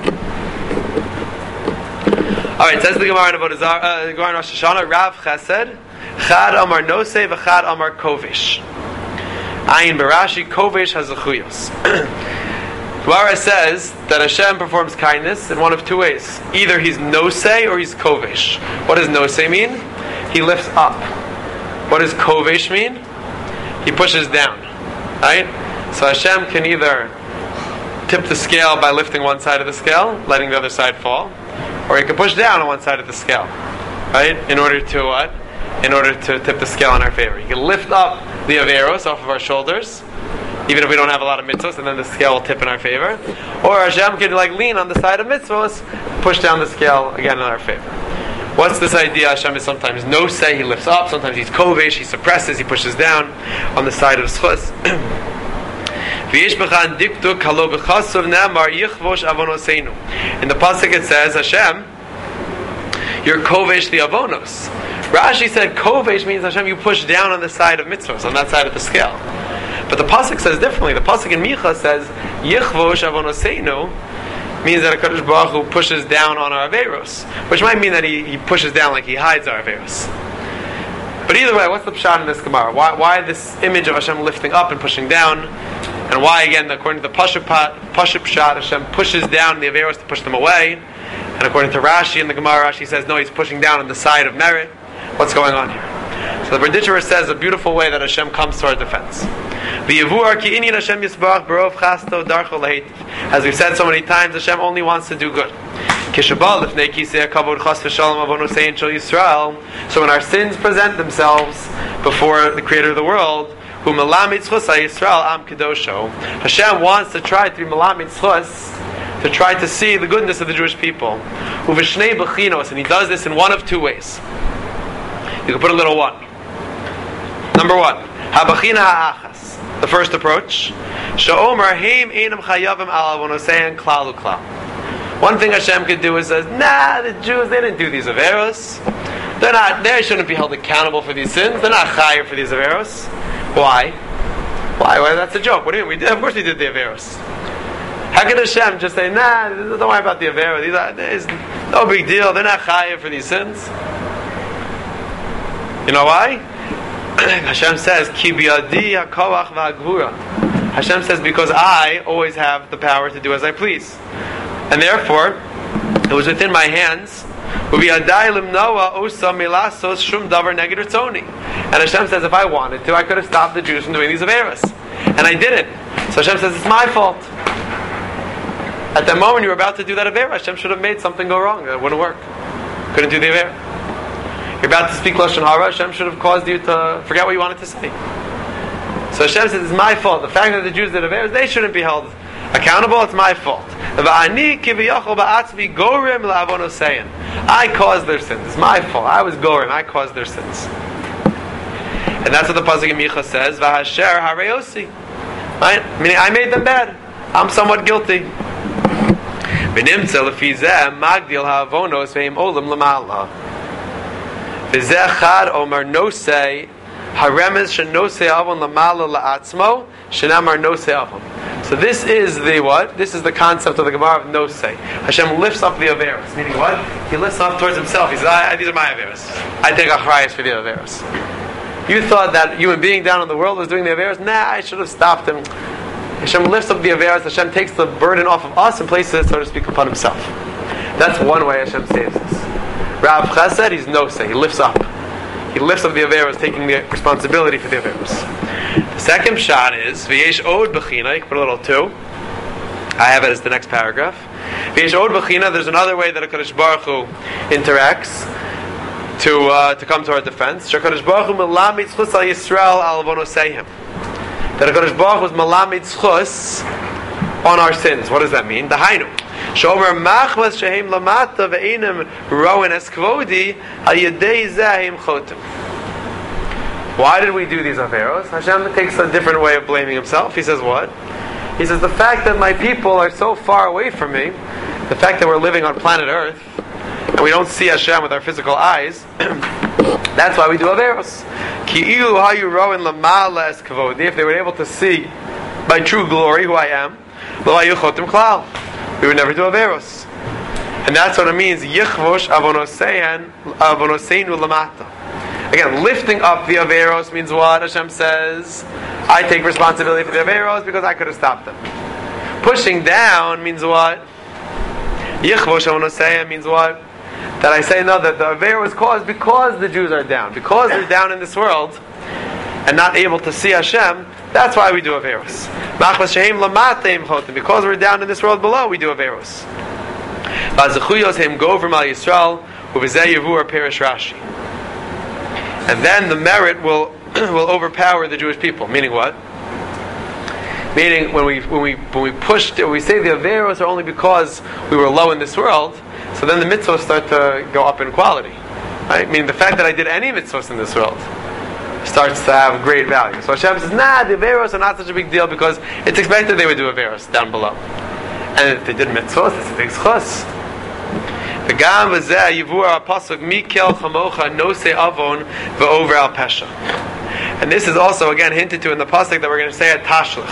Alright, says the Gemara in Avodah Zarah, uh, Gemara in Rosh Hashanah, Rav Chesed, Chad Amar Nosei, V'chad Amar Kovish. Ayin Barashi, Kovish has a chuyos. Gemara says that Hashem performs kindness in one of two ways. Either he's Nosei or he's Kovish. What does Nosei mean? He lifts up. What does kovesh mean? He pushes down, right? So Hashem can either tip the scale by lifting one side of the scale, letting the other side fall, or he can push down on one side of the scale, right? In order to what? In order to tip the scale in our favor. He can lift up the averos off of our shoulders, even if we don't have a lot of mitzvahs, and then the scale will tip in our favor. Or Hashem can like lean on the side of mitzvahs, push down the scale again in our favor. What's this idea? Hashem is sometimes no say, he lifts up, sometimes he's kovesh, he suppresses, he pushes down on the side of schus. In the pasuk it says, Hashem, you're kovesh the avonos. Rashi said kovesh means Hashem, you push down on the side of mitzvahs, on that side of the scale. But the pasuk says differently. The pasuk in Micha says yichvosh avonoseinu means that HaKadosh Baruch Hu pushes down on our averos, which might mean that he, he pushes down like he hides our averos. But either way, what's the pshat in this Gemara? Why, why this image of Hashem lifting up and pushing down? And why, again, according to the Pashup Pshat, Hashem pushes down the averos to push them away. And according to Rashi in the Gemara, Rashi says, no, he's pushing down on the side of merit. What's going on here? So the Berditcherer says a beautiful way that Hashem comes to our defense. As we've said so many times, Hashem only wants to do good. So when our sins present themselves before the Creator of the world, Hashem wants to try to be Malamid Tzchus, to try to see the goodness of the Jewish people. And he does this in one of two ways. You can put a little one. Number one, habachina ha'achas. The first approach. Sha'omer heim einam chayavim al avonosein klal uklal. One thing Hashem could do is says, nah, the Jews, they didn't do these averos. They're not, they shouldn't be held accountable for these sins. They're not chayav for these averos. Why? Why? Well, that's a joke. What do you mean? We did, of course we did the averos. How can Hashem just say, nah, don't worry about the averos. These are, there's no big deal. They're not chayav for these sins. You know why? Hashem says, Ki biyadi hakoach v'hagvura. Hashem says, because I always have the power to do as I please. And therefore, it was within my hands. And Hashem says, if I wanted to, I could have stopped the Jews from doing these averos. And I didn't. So Hashem says, it's my fault. At that moment you were about to do that avera, Hashem should have made something go wrong. That wouldn't work. Couldn't do the avera. You're about to speak Lashon Hara, Hashem should have caused you to forget what you wanted to say. So Hashem says, it's my fault. The fact that the Jews did averas, they shouldn't be held accountable, it's my fault. I caused their sins. It's my fault. I was gorim. I caused their sins. And that's what the pasuk in Micha says. V'hasher hareosi. Right? Meaning, I made them bad. I'm somewhat guilty. V'nimtza lefizeh magdil ha'avonos ve'im olam l'ma'ala. V'zeh chad omer nosei haremez shenosei avon l'ma'ala la'atzmo shenamar nosei avon. So this is the what? This is the concept of the Gemara of nosei. Hashem lifts up the averos. Meaning what? He lifts up towards himself. He says, I, these are my averos. I take achrayus for the averos. You thought that human being down in the world was doing the averos? Nah, I should have stopped him. Hashem lifts up the averos. Hashem takes the burden off of us and places it, so to speak, upon himself. That's one way Hashem saves us. Rav Chesed, he's nosei. He lifts up. He lifts up the averos, taking the responsibility for the averos. The second shot is v'yesh od b'china. You can put a little two. I have it as the next paragraph. V'yesh od b'china. There's another way that HaKadosh Baruch Hu interacts to uh, to come to our defense. HaKadosh Baruch Hu melamid tzchus al Yisrael al avonoseihim. That HaKadosh Baruch Hu was melamid tzchus on our sins. What does that mean? The hainu. Shomer machmas shehem lamata ve'enim roen es kvodi al yedei zehim chotem. Why did we do these averos? Hashem takes a different way of blaming himself. He says what? He says the fact that my people are so far away from me, the fact that we're living on planet Earth, and we don't see Hashem with our physical eyes, that's why we do averos. Ki'ilu hayu roen lamala es kvodi. If they were able to see by true glory who I am, lo hayu chotem klal. We would never do averos. And that's what it means, yichvosh avonoseinu lamata. Again, lifting up the averos means what? Hashem says, I take responsibility for the averos because I could have stopped them. Pushing down means what? Yichvosh avonoseinu means what? that I say no, that the Aveira was caused because the Jews are down, because they're down in this world and not able to see Hashem. That's why we do Averos. Because we're down in this world below, we do Averos. And then the merit will will overpower the Jewish people. Meaning what? Meaning when we when we when we pushed, when we say the Averos are only because we were low in this world, so then the mitzvahs start to go up in quality. Right? Meaning the fact that I did any mitzvahs in this world starts to have great value. So Hashem says, nah, the Averos are not such a big deal because it's expected they would do Averos down below. And if they did mitzvahs, it's a big schus. The Gam v'zeh yivur apasuk mikel chamocha nose avon v'over al pesha. And this is also again hinted to in the pasuk that we're going to say at Tashlich.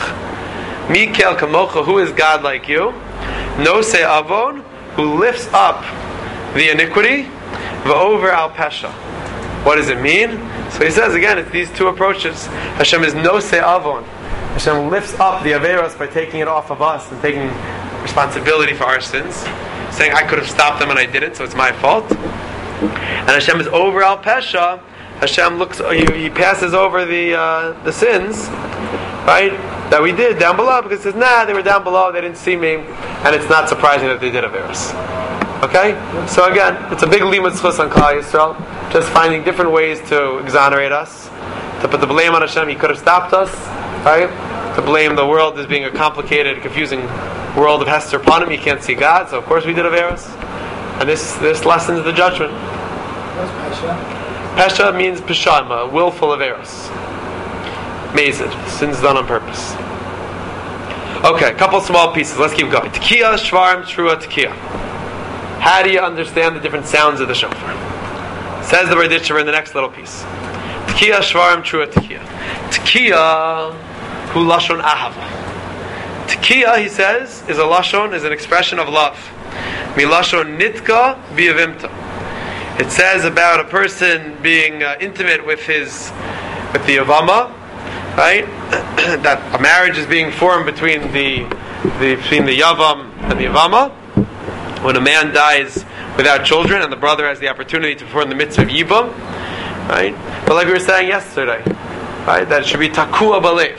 Mikel kamocha, who is God like you? Nose avon, who lifts up the iniquity, v'over al pesha. What does it mean? So he says again, it's these two approaches. Hashem is nose avon. Hashem lifts up the averos by taking it off of us and taking responsibility for our sins, saying I could have stopped them and I didn't, so it's my fault. And Hashem is over al pesha. Hashem looks, he, he passes over the uh, the sins, right, that we did down below, because he says, nah, they were down below, they didn't see me, and it's not surprising that they did averos. Okay? So again, it's a big limud schus on Klal Yisrael, just finding different ways to exonerate us, to put the blame on Hashem. He could have stopped us, right? To blame the world as being a complicated, confusing world of Hester Panim. You can't see God, so of course we did averos. And this this lessens the judgment. What's Pesha? Pesha means peshama, willful averos. Mazid, sins done on purpose. Okay, a couple small pieces. Let's keep going. Tekiya, shvarim, trua, tekiya. How do you understand the different sounds of the shofar? Says the Berditcher in the next little piece. Tekiya, shvarim, trua, tekiya. Tekiya, hu lashon ahava. Tekiya, he says, is a lashon, is an expression of love. Milashon nitka v'yavimta. It says about a person being uh, intimate with his, with the Yavama, right? That a marriage is being formed between the, the between the Yavam and the Yavama. When a man dies without children, and the brother has the opportunity to perform the mitzvah of Yibam, right? But like we were saying yesterday, right, that it should be takua balev.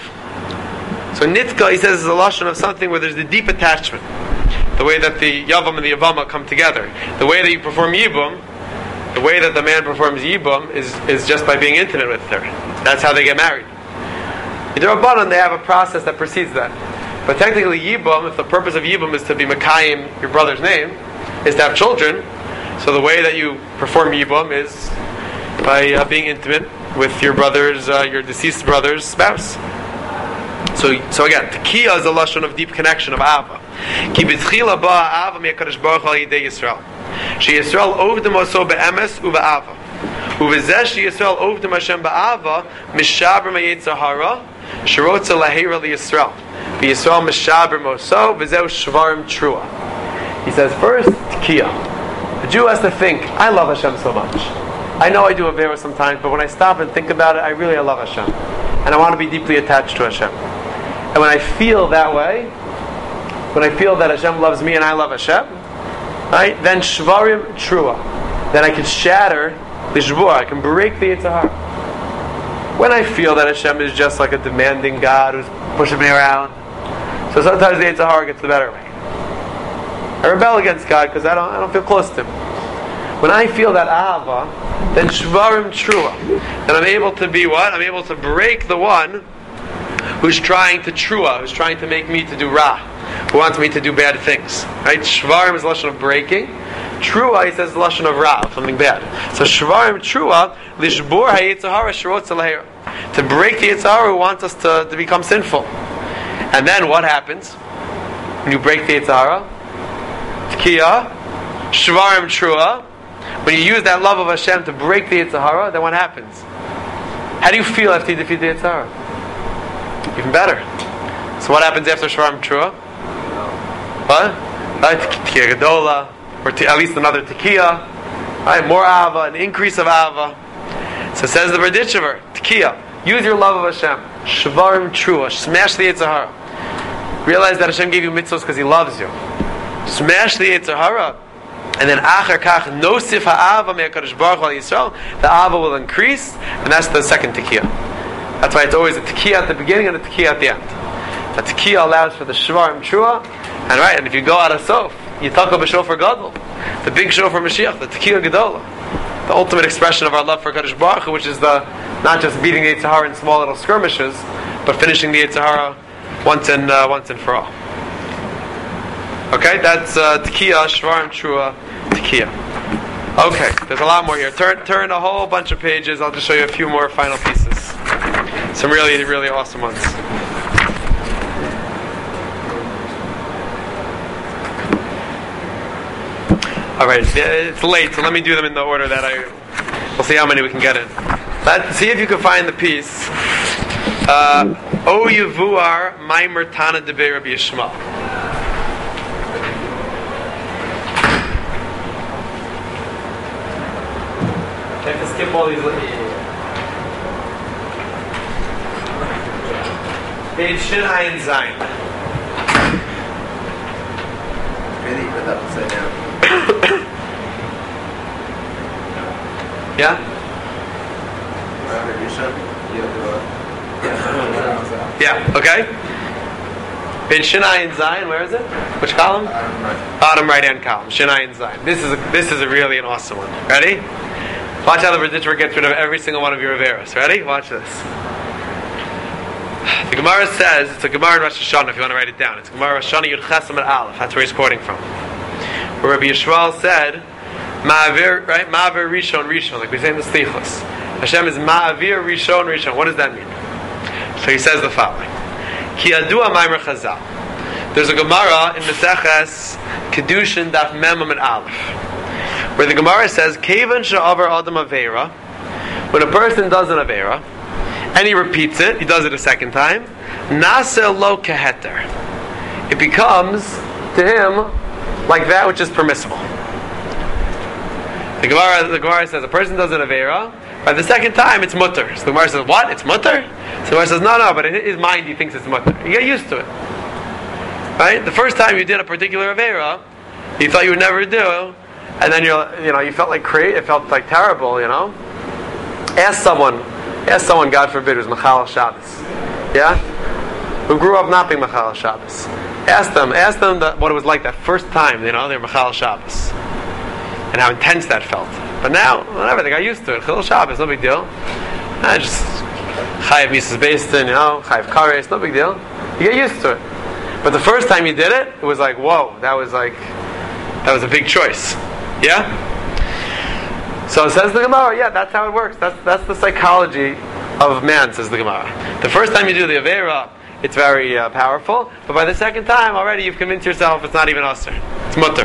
So nitka, he says, is a lashon of something where there's the deep attachment. The way that the Yavam and the Yavama come together, the way that you perform Yibam. The way that the man performs Yibam is, is just by being intimate with her. That's how they get married. In the Rabbanan, they have a process that precedes that. But technically Yibam, if the purpose of Yibam is to be Mekayim, your brother's name, is to have children, so the way that you perform Yibam is by uh, being intimate with your brother's, uh, your deceased brother's spouse. So, so again, Tekiya is a lashon of deep connection, of Ava. Ki b'tchila ba'a Ava mi'akadosh baruch hu al yidei Yisrael. She Yisrael ovdim oso be'emes u'ba'ava. U'v'zeh she Yisrael ovdim Hashem ba'ava mishaber ma'yetzer hara shirotza lahera li'Yisrael. V'Yisrael mishaber moso v'zeh shvarim trua. He says, first, Tekiya. The Jew has to think, I love Hashem so much. I know I do Avera sometimes, but when I stop and think about it, I really I love Hashem. And I want to be deeply attached to Hashem. And when I feel that way, when I feel that Hashem loves me and I love Hashem, right, then shvarim trua. Then I can shatter the shvua. I can break the Yetzer Hara. When I feel that Hashem is just like a demanding God who's pushing me around, so sometimes the Yetzer Hara gets the better of me. I rebel against God because I don't, I don't feel close to Him. When I feel that ahava, then shvarim trua. Then I'm able to be what? I'm able to break the one who's trying to trua, who's trying to make me to do ra, who wants me to do bad things. Right? Shvarim is lashon of breaking. Trua, he says, lashon of ra, something bad. So shvarim trua, lishbor ha'yetzer hara shirotza lahera. To break the Yetzer Hara who wants us to, to become sinful. And then what happens when you break the Yetzer Hara? Tekiya, shvarim trua. When you use that love of Hashem to break the Yetzer Hara, then what happens? How do you feel after you defeat the Yetzer Hara? Even better. So what happens after Shvarim Trua? What? Right? Tekiya Gedola, or te- at least another Tekiya. Right? More Ava, an increase of Ava. So says the Berditchever, Tekiya, use your love of Hashem. Shvarim Trua, smash the Yetzer Hara. Realize that Hashem gave you mitzvahs because He loves you. Smash the Yetzer Hara. And then achar kach nosif ha'ava me'akadosh baruch hu al Yisrael, the ava will increase, and that's the second tekiah. That's why it's always a tekiah at the beginning and a tekiah at the end. The tekiah allows for the shvarim trua, and right, and if you go out of sof, you talk about shofar gadol, the big shofar Mashiach, the tekiah gadola, the ultimate expression of our love for Kadosh Baruch Hu, which is the not just beating the Yetzer Hara in small little skirmishes, but finishing the Yetzer Hara once and uh, once and for all. Okay, that's uh, tekiah, shvarim trua, tekiah. Okay, there's a lot more here. Turn turn a whole bunch of pages. I'll just show you a few more final pieces. Some really, really awesome ones. Alright, it's late, so let me do them in the order that I... We'll see how many we can get in. Let's see if you can find the piece. Uh, O Yevuar Maimer Tana Debei Rabbi Yishmael. I have to skip all these. Page Shin Ayin Zayin. Really put that upside down. Yeah? Yeah, okay. In Shin Ayin Zayin, where is it? Which column? Bottom right hand column. Shin Ayin Zayin. This is a, this is a really an awesome one. Ready? Watch how the Berditcher gets rid of every single one of your Averos. Ready? Watch this. The Gemara says, it's a Gemara in Rosh Hashanah if you want to write it down. It's Gemara Rosh Hashanah Yud Ches Amud Aleph. That's where he's quoting from. Where Rabbi Yishmael said, Ma'avir, right? Ma'avir Rishon Rishon, like we say in the Slichos. Hashem is Ma'avir Rishon Rishon. What does that mean? So he says the following. Ki Adua Maimer Chazal. There's a Gemara in Meseches Kedushin Daf Mem Amud Aleph, where the Gemara says, Kevan Sha'avar Adam Aveira, when a person does an Aveira, and he repeats it, he does it a second time, Naseh lo keheter. It becomes, to him, like that which is permissible. The Gemara, the Gemara says, a person does an Aveira, by the second time it's mutter. So the Gemara says, what? It's mutter? So the Gemara says, no, no, but in his mind he thinks it's mutter. You get used to it. Right? The first time you did a particular Aveira, you thought you would never do, and then you're, you know, you felt like crazy, it felt like terrible, you know? Ask someone, ask someone, God forbid, who's Machal Shabbos. Yeah? Who grew up not being Machal Shabbos. Ask them, ask them that, what it was like that first time, you know, they were Machal Shabbos. And how intense that felt. But now, whatever, they got used to it. Chilul Shabbos, no big deal. I just, Chayiv Mises Beistin, you know, Chayiv Kares, no big deal. You get used to it. But the first time you did it, it was like, whoa, that was like, that was a big choice. Yeah? So it says the Gemara, yeah, that's how it works. That's that's the psychology of man, says the Gemara. The first time you do the Aveira, it's very uh, powerful, but by the second time, already you've convinced yourself it's not even Aser. It's Mutter.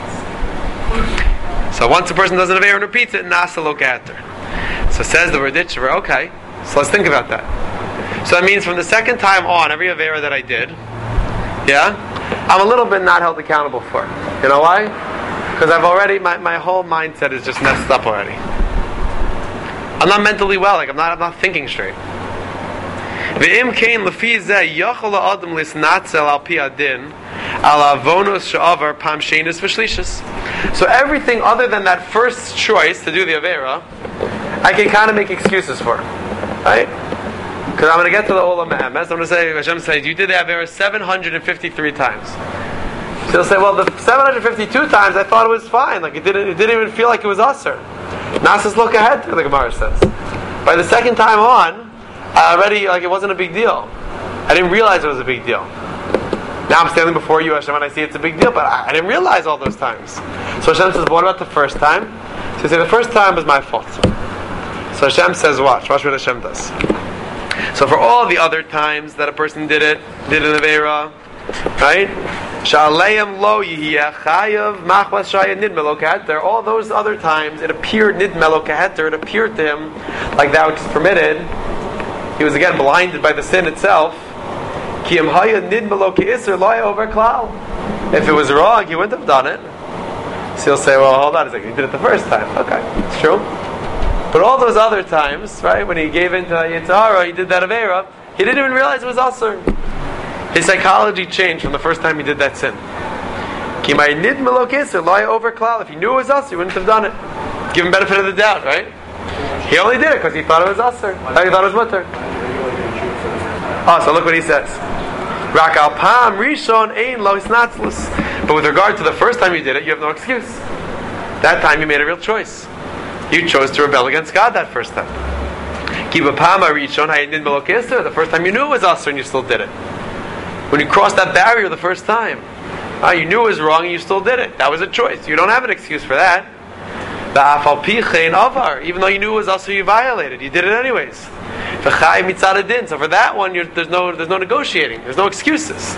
So once a person does an Aveira and repeats it, Nasa lo keheter. So says the Berditcher, okay, so let's think about that. So that means from the second time on, every Aveira that I did, yeah, I'm a little bit not held accountable for it. You know why? Because I've already, my, my whole mindset is just messed up already. I'm not mentally well, like I'm not I'm not thinking straight. V'im kein lefi zeh yachol ha'adam lisnatzel al pi adin al avonos she'avar pam shenis v'shlishis. So everything other than that first choice to do the Aveira, I can kind of make excuses for, right? Because I'm going to get to the Olam Ha'emes. I'm going to say, Hashem says, you did the Aveira seven hundred fifty-three times. So he'll say, well, the seven hundred fifty-two times I thought it was fine. Like it didn't, it didn't even feel like it was Aser. Nasas look ahead, the Gemara says. By the second time on, I already, like it wasn't a big deal. I didn't realize it was a big deal. Now I'm standing before you, Hashem, and I see it's a big deal, but I, I didn't realize all those times. So Hashem says, what about the first time? So you say, the first time was my fault. So Hashem says, watch, watch what Hashem does. So for all the other times that a person did it, did an Aveira, right? Sha'aleim lo yihiyah chayav machwas shaya nid melo keheter. All those other times, it appeared nid melo keheter. It appeared to him like that which is permitted. He was again blinded by the sin itself. Ki im haya nid melo keiser lo over klal. If it was wrong, he wouldn't have done it. So he'll say, well, hold on a second. He did it the first time. Okay, it's true. But all those other times, right, when he gave in to Yetzer Hara, he did that Aveira, he didn't even realize it was Asur. His psychology changed from the first time he did that sin. Kimay nid melokesir lie over klal. If he knew it was us, he wouldn't have done it. Give him benefit of the doubt, right? He only did it because he thought it was usher. He thought it was mutter. Oh, so look what he says. Rak al pam rishon ein lo isnatzlus. But with regard to the first time you did it, you have no excuse. That time you made a real choice. You chose to rebel against God that first time. Kiba pam rishon hayin nid melokesir. The first time you knew it was usher and you still did it. When you crossed that barrier the first time, uh, you knew it was wrong and you still did it. That was a choice. You don't have an excuse for that. Even though you knew it was also you violated, you did it anyways. So for that one, there's no there's no negotiating. There's no excuses.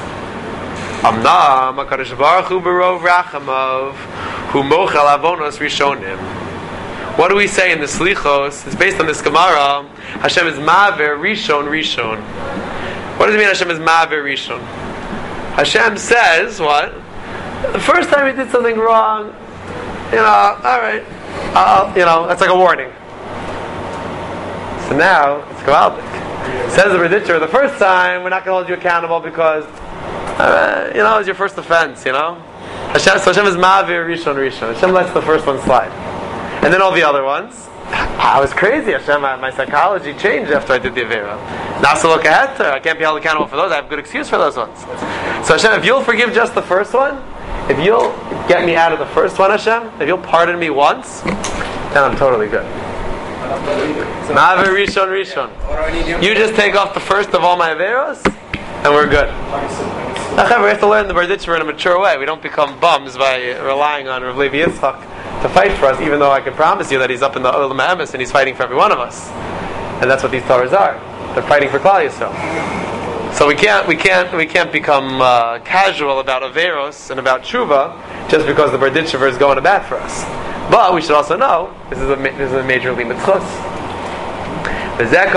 What do we say in the Slichos? It's based on this Gemara. Hashem is Ma'aver Rishon Rishon. What does it mean Hashem is Ma'aver Rishon? Hashem says what? The first time you did something wrong, you know, all right. Uh, you know, that's like a warning. So now, it's Gavaldik. Says the Berditcher, the first time, we're not going to hold you accountable because, uh, you know, it was your first offense, you know? Hashem, so Hashem is Ma'avir Rishon Rishon. Hashem lets the first one slide. And then all the other ones, I was crazy. Hashem, my, my psychology changed after I did the Avera. Nasa Lokaheter, I can't be held accountable for those. I have a good excuse for those ones. So Hashem, if you'll forgive just the first one, if you'll get me out of the first one, Hashem, if you'll pardon me once, then I'm totally good. Ma'aver Rishon Rishon. You just take off the first of all my Averos, and we're good. However, we have to learn the Berditcher in a mature way. We don't become bums by relying on Rav Levi Yitzchak to fight for us, even though I can promise you that he's up in the Olam HaEmes and he's fighting for every one of us. And that's what these Torahs are. They're fighting for Klal Yisrael. So we can't, we can't, we can't become uh, casual about Averos and about Tshuva just because the Berditcher is going to bat for us. But we should also know this is a this is a major limit chus. This is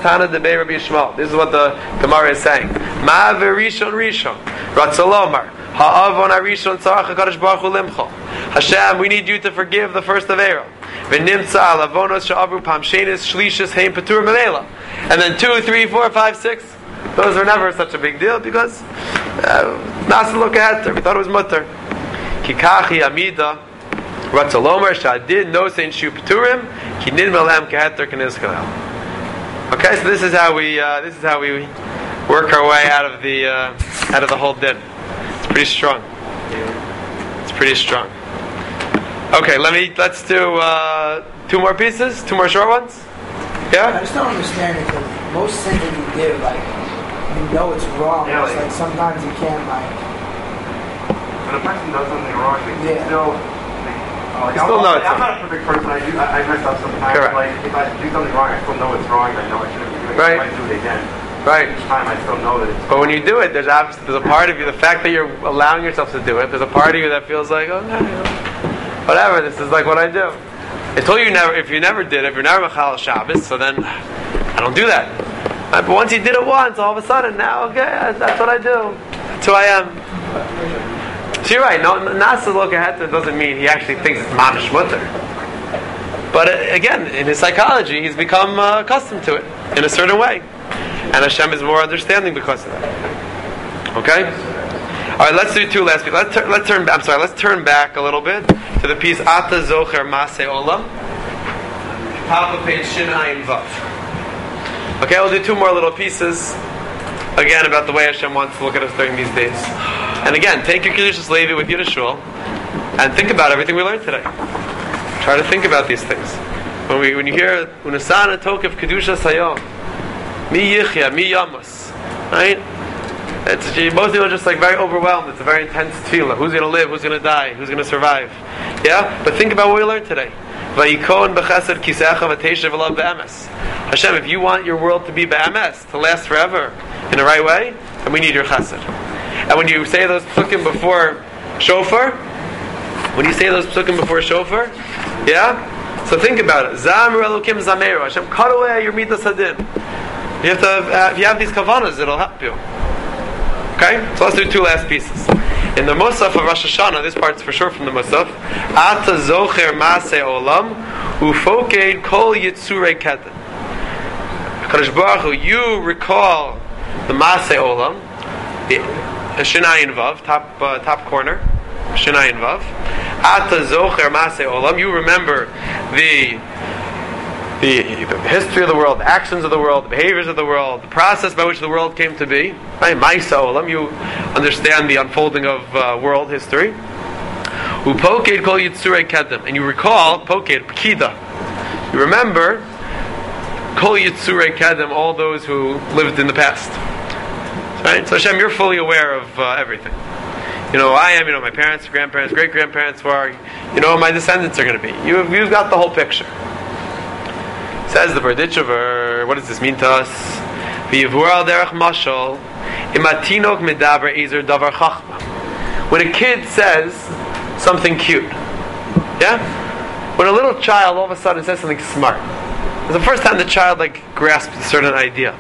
what the Gemara is saying. Ma'aver Rishon Rishon Ratzalomar Ha'avon Harishon Tzarach HaKadosh Baruch Hu Limcho. Hashem, we need you to forgive the first Avera. V'nimtza al avonos she'avru pam shenis shlishis heim patur melela. And then two, three, four, five, six. Those were never such a big deal because Nasa Lokaheter, we thought it was mutter. Kikachi Amida Ratzalomer Shadid Nosein Shu Paturim Ki Nidmelam Keheter Kenizkalel. Okay, so this is how we uh, this is how we work our way out of the uh, out of the whole din. It's pretty strong. It's pretty strong. Okay, let me let's do uh, two more pieces, two more short ones. Yeah. I just don't understand it because most things that you do, like you know it's wrong. Yeah, it's like, like sometimes you can't like. When a person does something wrong, they yeah. still. Like, you still know it's I'm wrong. not a perfect person. I do. I, I mess up sometimes. Correct. Like if I do something wrong, I still know it's wrong. I know I shouldn't be doing it. Right. If I do it again. Right. Each time, I still know that it's. But when you do it, there's obviously there's a part of you. The fact that you're allowing yourself to do it, there's a part of you that feels like, oh no, you know, whatever. This is like what I do. Until you never, if you never did, if you're never Mechal Shabbos, so then I don't do that. Right, but once you did it once, all of a sudden now, okay, that's what I do. That's who I am. So you're right. No, Nasa Lokaheter doesn't mean he actually thinks it's mamish mutter. But uh, again, in his psychology, he's become uh, accustomed to it in a certain way, and Hashem is more understanding because of that. Okay. All right. Let's do two last. Let's tur- let's turn. I'm sorry. Let's turn back a little bit to the piece Ata Zocher Masei Olam. Top of page Shin Ayin Vav. Okay, we'll do two more little pieces. Again, about the way Hashem wants to look at us during these days. And again, take your Kedushas Levi with you to shul, and think about everything we learned today. Try to think about these things. When we, when you hear Unasana Tokef Kedushas Hayom, Mi Yichya, Mi Yamas, right? It's, most people are just like very overwhelmed. It's a very intense tefillah. Who's going to live? Who's going to die? Who's going to survive? Yeah? But think about what we learned today. Vayikon b'chesed kisecha v'teisha v'lav be'emes. Hashem, if you want your world to be be'emes, to last forever, in the right way, then we need your chesed. And when you say those psukim before shofar, when you say those psukim before shofar, yeah? So think about it. Zamru Elokim Zameru. Hashem, cut away your midas hadin. You have to have, uh, if you have these kavanas, it'll help you. Okay? So let's do two last pieces. In the Musaf of Rosh Hashanah, this part's for sure from the Musaf. Ata zocher masei olam ufoked kol yitzurei keten. Kadosh Baruch Hu, you recall the masei olam, the Shinayin Vav, top uh, top corner. Shinayin Vav. Ata zocher masei olam. You remember the, the the history of the world, the actions of the world, the behaviors of the world, the process by which the world came to be. Right? Maisa olam. You understand the unfolding of uh, world history. Upoked kol yitzurei kedem. And you recall, poked, pekida. You remember kol yitzurei kedem, all those who lived in the past. Right? So Hashem, you're fully aware of uh, everything. You know, I am, you know, my parents, grandparents, great-grandparents, who are, you know, my descendants are going to be. You, you've got the whole picture. Says the Berditchever, what does this mean to us? When a kid says something cute, yeah? When a little child all of a sudden says something smart, it's the first time the child, like, grasps a certain idea.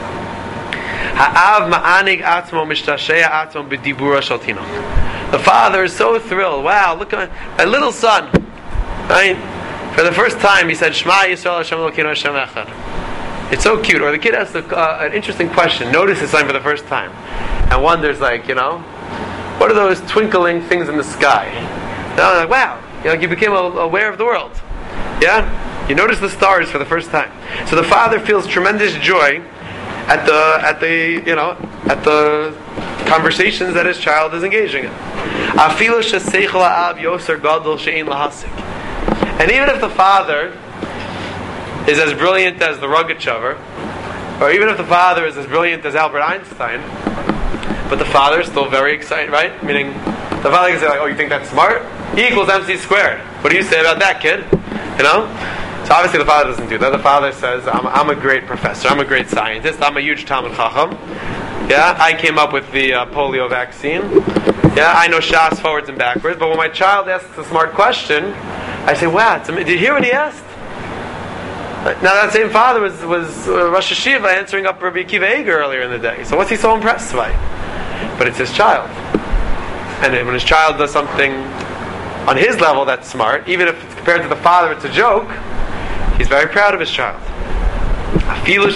The father is so thrilled. Wow, look at my, my little son. Right? For the first time he said, Shema Yisrael Hashem Elokeinu Hashem Echad. It's so cute. Or the kid asks a, uh, an interesting question, notices something for the first time, and wonders, like, you know, what are those twinkling things in the sky? And I'm like, wow, you know, you became aware of the world. Yeah? You notice the stars for the first time. So the father feels tremendous joy at the at the you know at the conversations that his child is engaging in. And even if the father is as brilliant as the Rogatchover, or even if the father is as brilliant as Albert Einstein, but the father is still very excited, right? Meaning, the father can say, like, "Oh, you think that's smart? E equals mc squared. What do you say about that, kid?" You know. So obviously the father doesn't do that. The father says, I'm, I'm a great professor, I'm a great scientist, I'm a huge Talmud Chacham. Yeah, I came up with the uh, polio vaccine. Yeah, I know Shas forwards and backwards. But when my child asks a smart question, I say, wow, it's, did you hear what he asked? Now that same father was, was uh, Rosh Hashiva answering up Rabbi Akiva Eger earlier in the day. So what's he so impressed by? But it's his child. And when his child does something on his level that's smart, even if it's compared to the father it's a joke, he's very proud of his child. Even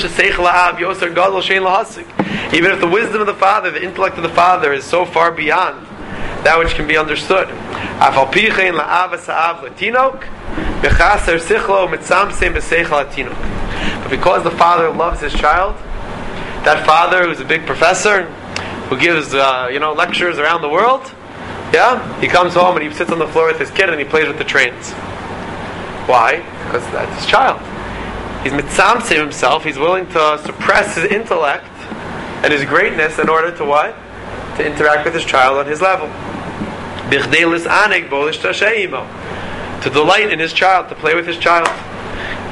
if the wisdom of the father, the intellect of the father is so far beyond that which can be understood. But because the father loves his child, that father who's a big professor, who gives uh, you know lectures around the world, yeah, he comes home and he sits on the floor with his kid and he plays with the trains. Why? Because that's his child. He's mitzamtzim himself. He's willing to suppress his intellect and his greatness in order to what? To interact with his child on his level. To delight in his child, to play with his child. So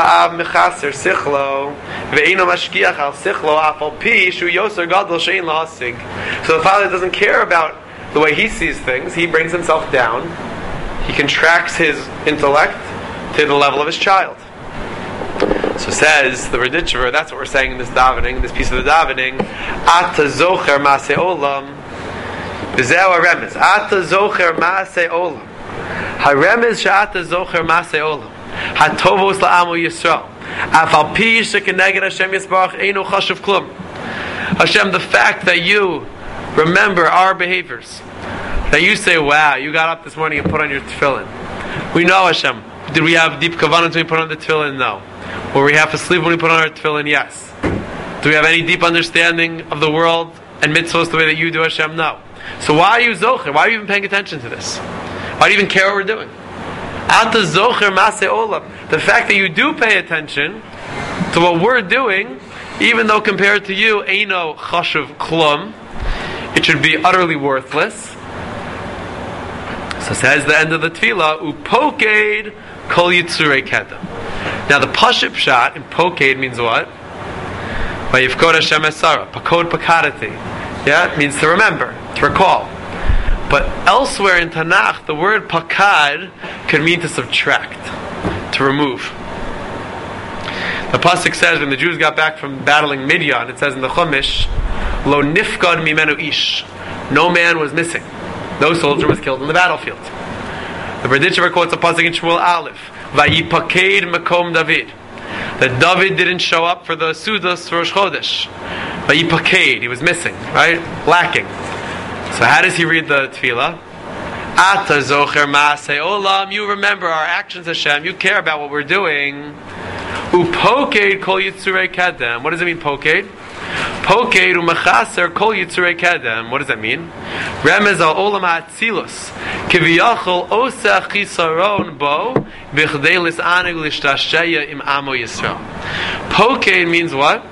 the father doesn't care about the way he sees things. He brings himself down. He contracts his intellect to the level of his child. So says the Berditchever, that's what we're saying in this davening, this piece of the davening. Ata zocher masei olam. V'zeu haremez. Ata zocher masei olam. Haremez she'ata zocher masei olam. Hatovos la'amu Yisrael. Afal pi shekeneged Hashem Yisbarach einu chashuv klum. Hashem, the fact that you remember our behaviors, that you say, wow, you got up this morning and put on your tefillin. We know, Hashem. Did we have deep kavanah when we put on the tefillin? No. Were we half asleep when we put on our tefillin? Yes. Do we have any deep understanding of the world and mitzvahs the way that you do, Hashem? No. So why are you zocher? Why are you even paying attention to this? Why do you even care what we're doing? Ata zocher masei olam. The fact that you do pay attention to what we're doing, even though compared to you, eino chashuv klum, it should be utterly worthless. So says the end of the tefillah, upoked kol yitzurei kedem. Now the pashut pshat in poked means what? Vayivkod Hashem esara, pakod pakadati. Yeah, it means to remember, to recall. But elsewhere in Tanakh, the word pakad can mean to subtract, to remove. The pasuk says when the Jews got back from battling Midian, it says in the Chumash, lo nifkad mimenu ish, no man was missing, no soldier was killed in the battlefield. The Berditchever quotes a pasuk in Shmuel Aleph, vayipaked makom David, that David didn't show up for the Sudas Rosh Chodesh. Vayipaked, he was missing, right? Lacking. So how does he read the tefillah? Ata zocher maaseh olam. You remember our actions, Hashem. You care about what we're doing. Upoked kol yitzurei kedem. What does it mean, poked? Poked u'mechaser kol yitzurei kedem. What does that mean? Remez al olam ha'atzilus. Kiviyachol oseh chisaron bo b'chdei lis'aneg lishtashaya im amo Yisrael. Poked means what?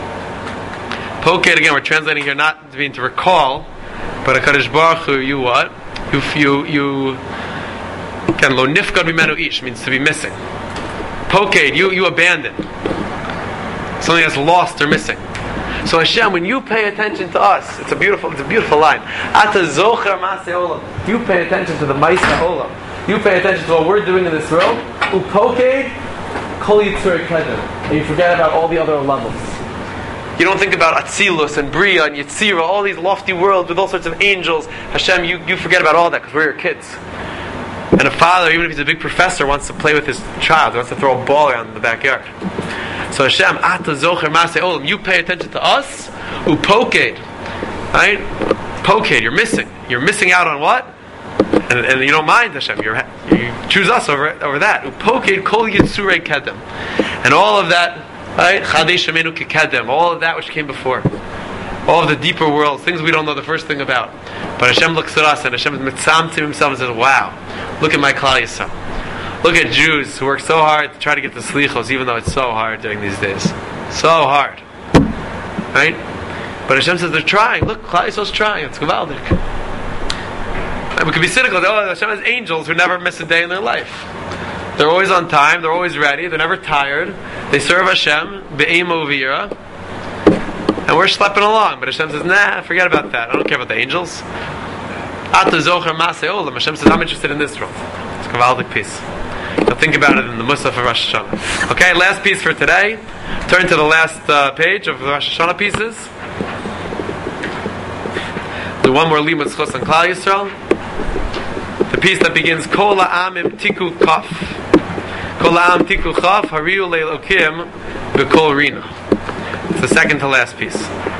Poked, again, we're translating here not to mean to recall, but HaKadosh Baruch Hu, you what? You, you, you, can lo nifkad mimenu ish, means to be missing. Poked, you, you abandon. Something that's lost or missing. So Hashem, when you pay attention to us, it's a beautiful, it's a beautiful line. Ata zocher maaseh olam. You pay attention to the ma'aseh olam. You pay attention to what we're doing in this world. Upoked kol yitzurei kedem. And you forget about all the other levels. You don't think about Atzilus and Bria and Yetzirah, all these lofty worlds with all sorts of angels. Hashem, you, you forget about all that because we're your kids. And a father, even if he's a big professor, wants to play with his child. He wants to throw a ball around in the backyard. So Hashem, Ata Zocher Maaseh Olam, you pay attention to us. Upoked, right? Poked, you're missing. You're missing out on what? And, and you don't mind Hashem. You're, you choose us over over that. Upoked Kol Yitzurei Kedem, and all of that. Right? Chadei Shemenu Kekedem, all of that which came before. All of the deeper worlds, things we don't know the first thing about. But Hashem looks at us and Hashem is mitzam to himself and says, wow, look at my Klal Yisrael. Look at Jews who work so hard to try to get the slichos, even though it's so hard during these days. So hard. Right? But Hashem says they're trying. Look, Klal Yisrael's trying. It's gewaldig. And we could be cynical. Oh, Hashem has angels who never miss a day in their life. They're always on time, they're always ready, they're never tired. They serve Hashem, be'emo v'yira. And we're schlepping along. But Hashem says, nah, forget about that. I don't care about the angels. Ata zocher maaseh olam. Hashem says, I'm interested in this world. It's a gewaldig piece. So think about it in the Musaf of Rosh Hashanah. Okay, last piece for today. Turn to the last uh, page of the Rosh Hashanah pieces. Do one more limud schos on Klal Yisrael. The piece that begins Kol ha'amim tiku kaf. Kol ha'am tiku chaf hariu le'elokim b'kol rina. It's the second to last piece.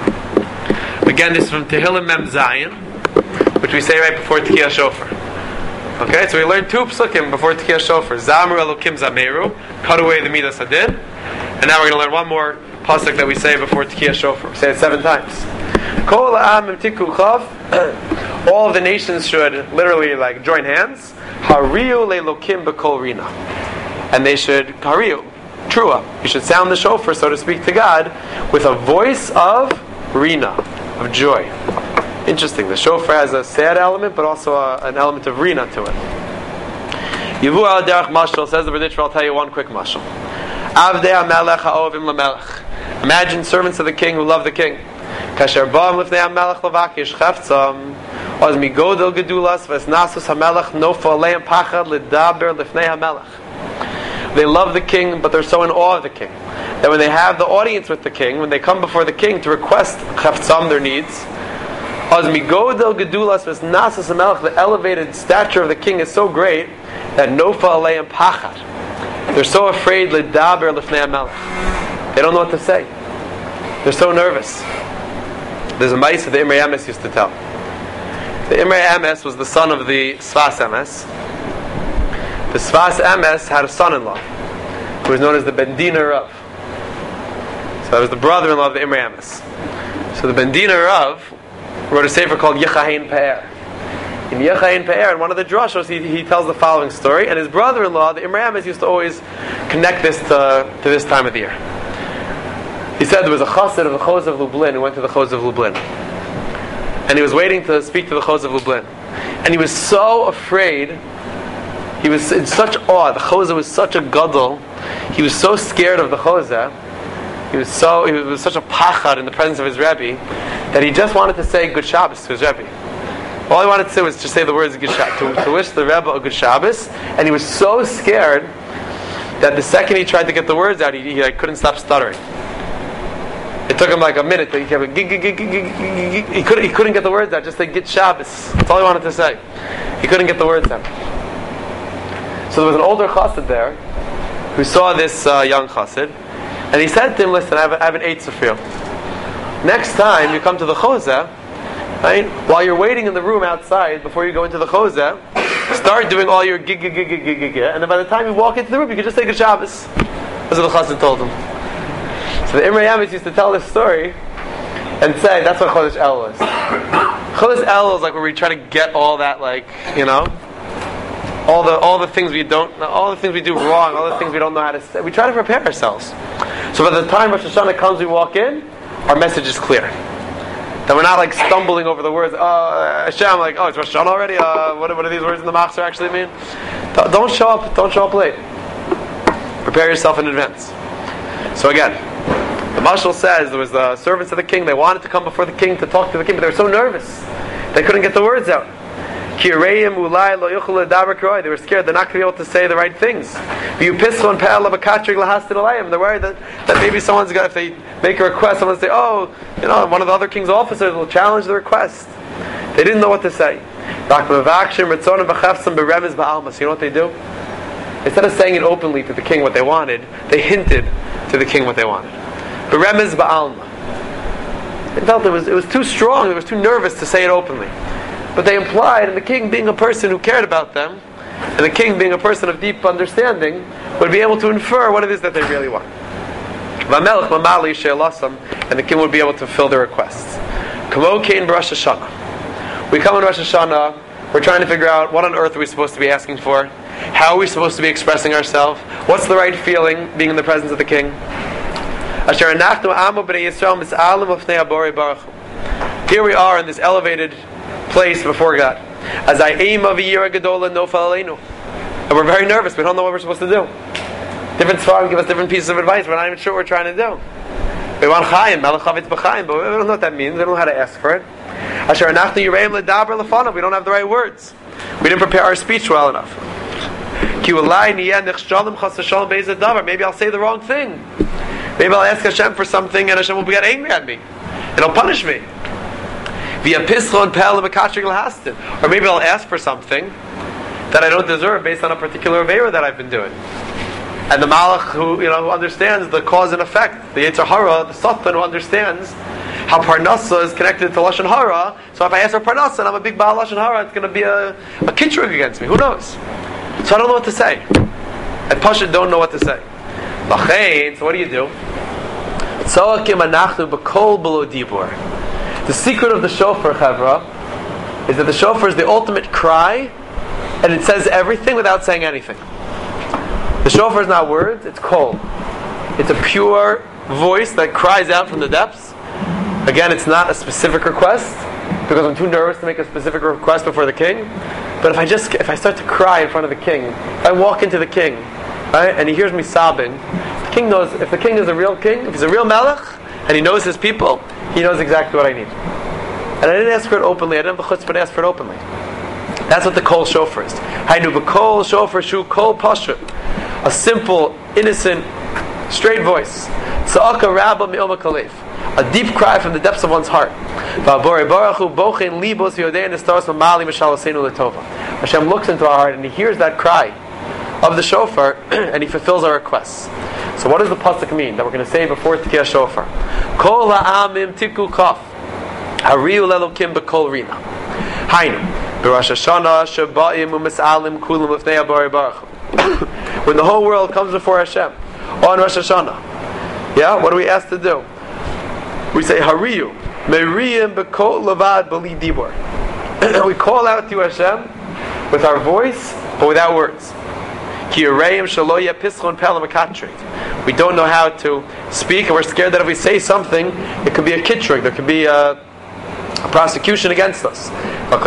Again, this is from Tehillim Mem Zayin, which we say right before Tekiyah Shofar. Okay, so we learned two psukim before Tekiyah Shofar. Zamru Elokim Zameru, cut away the midas hadin. And now we're going to learn one more pasuk that we say before Tekiyah Shofar. We say it seven times. Kol ha'amim tiku chaf. All of the nations should literally like join hands. Hariu le'elokim b'kol rina. And they should hariu, trua. You should sound the shofar, so to speak, to God with a voice of rina, of joy. Interesting. The shofar has a sad element, but also a, an element of rina to it. Yivu al derech mashal, says the Berditcher. I'll tell you one quick mashal. Avdei hamelech ha'ovim lamelech. Imagine servants of the king who love the king. Kasher ba'am lifnei hamelech lavakish cheftzam. Oz migodel gedulas v'esnasus hamelech nofa aleim pachad lidaber lifnei hamelech. They love the king, but they're so in awe of the king that when they have the audience with the king, when they come before the king to request cheftzam, their needs, Oz migodel gedulas v'esnasus hamelech, the elevated stature of the king is so great that nofa aleim pachad. They're so afraid lidaber lifnei hamelech. They don't know what to say. They're so nervous. There's a ma'aseh that the Imrei Emes used to tell. The Imrei Emes was the son of the Sfas Emes. The Sfas Emes had a son-in-law who was known as the Bendina Rav. So that was the brother-in-law of the Imrei Emes. So the Bendina Rav wrote a sefer called Yechayin Pe'er. In Yechayin Pe'er, in one of the drashos, he, he tells the following story, and his brother-in-law, the Imrei Emes, used to always connect this to, to this time of the year. He said there was a chassid of the Chos of Lublin who went to the Chos of Lublin. And he was waiting to speak to the Chos of Lublin. And he was so afraid, he was in such awe, the Choseh was such a gadol, he was so scared of the Choseh, he was so, he was such a pachad in the presence of his Rebbe, that he just wanted to say good Shabbos to his Rebbe. All he wanted to say was to say the words good Shabbos, to, to wish the Rebbe a good Shabbos, and he was so scared that the second he tried to get the words out, he, he like, couldn't stop stuttering. It took him like a minute. He, kept, he, couldn't, he couldn't get the words out. Just say Git Shabbos. That's all he wanted to say. He couldn't get the words out. So there was an older chassid there who saw this uh, young chassid, and he said to him, "Listen, I have, I have an eitzah for you. Next time you come to the choseh, right, while you're waiting in the room outside before you go into the choseh, Start doing all your gig, gig, gig, gig, gig, gig, and then by the time you walk into the room, you can just say Good Shabbos. That's what the Chassid told him. So the Imrei Yamis used to tell this story and say that's what Chodesh El is. Chodesh El is like where we try to get all that, like, you know, all the all the things we don't, all the things we do wrong, all the things we don't know how to say. We try to prepare ourselves. So by the time Rosh Hashanah comes, we walk in, our message is clear. That we're not like stumbling over the words. Oh, Hashem, like, oh, it's Rosh Hashanah already. Uh, what, what do these words in the Machzor actually mean? Don't show up. Don't show up late. Prepare yourself in advance. So again, the Mashal says there was the servants of the king. They wanted to come before the king to talk to the king, but they were so nervous they couldn't get the words out. They were scared they're not going to be able to say the right things. They're worried that, that maybe someone's got, if they make a request, someone's say, oh, you know, one of the other king's officers will challenge the request. They didn't know what to say. You know what they do? Instead of saying it openly to the king what they wanted, they hinted to the king what they wanted. Beremez ba'alma. They felt it was, it was too strong, they were too nervous to say it openly. But they implied, and the king being a person who cared about them, and the king being a person of deep understanding, would be able to infer what it is that they really want. And the king would be able to fulfill their requests. We come in Rosh Hashanah, we're trying to figure out what on earth are we supposed to be asking for, how are we supposed to be expressing ourselves, what's the right feeling being in the presence of the king. Here we are in this elevated place before God. As I aim of a year gadola no falaleinu. And we're very nervous, we don't know what we're supposed to do. Different Sfarim give us different pieces of advice, we're not even sure what we're trying to do. We want Chaim, Melech Chavetz B'Chaim, but we don't know what that means, we don't know how to ask for it. Asher anachnu yireim ledaber lefanav, we don't have the right words. We didn't prepare our speech well enough. Ki ulai niyeh nechshalim chas v'shalom be'ezeh davar, maybe I'll say the wrong thing. Maybe I'll ask Hashem for something and Hashem will get angry at me. And He'll punish me. Or maybe I'll ask for something that I don't deserve based on a particular avera that I've been doing. And the Malach who, you know, who understands the cause and effect, the Yetzer Hara, the Satan who understands how Parnasa is connected to Lashon Hara, so if I ask for Parnasa and I'm a big Baal Lashon Hara, it's going to be a, a kitrug against me. Who knows? So I don't know what to say. I Pasha don't know what to say. So what do you do? The secret of the shofar, Chavra, is that the shofar is the ultimate cry, and it says everything without saying anything. The shofar is not words, it's kol. It's a pure voice that cries out from the depths. Again, it's not a specific request, because I'm too nervous to make a specific request before the king. But if I just, if I start to cry in front of the king, if I walk into the king, right, and he hears me sobbing, the king knows, if the king is a real king, if he's a real melech, and he knows his people, he knows exactly what I need. And I didn't ask for it openly, I didn't have the chutzpah to ask for it openly. That's what the kol shofar is. Hainu b'kol shofar shu kol pashut. A simple, innocent, straight voice. Tza'aka rabba mi'oma kalev. A deep cry from the depths of one's heart. Hashem looks into our heart and He hears that cry of the shofar and He fulfills our requests. So what does the pasuk mean that we're going to say before Tikiyah Shofar? Kol ha'amim tiku kaf hariu lelokim b'kol rina. Hainu b'Rosh Hashanah shaba'im u'mis'alim kulam ufnei Abari Baruch. When the whole world comes before Hashem on Rosh Hashanah, yeah, what do we ask to do? We say hariu meriyim b'kol levad b'li dibor. We call out to Hashem with our voice but without words. We don't know how to speak, and we're scared that if we say something, it could be a kitrug, there could be a, a prosecution against us. But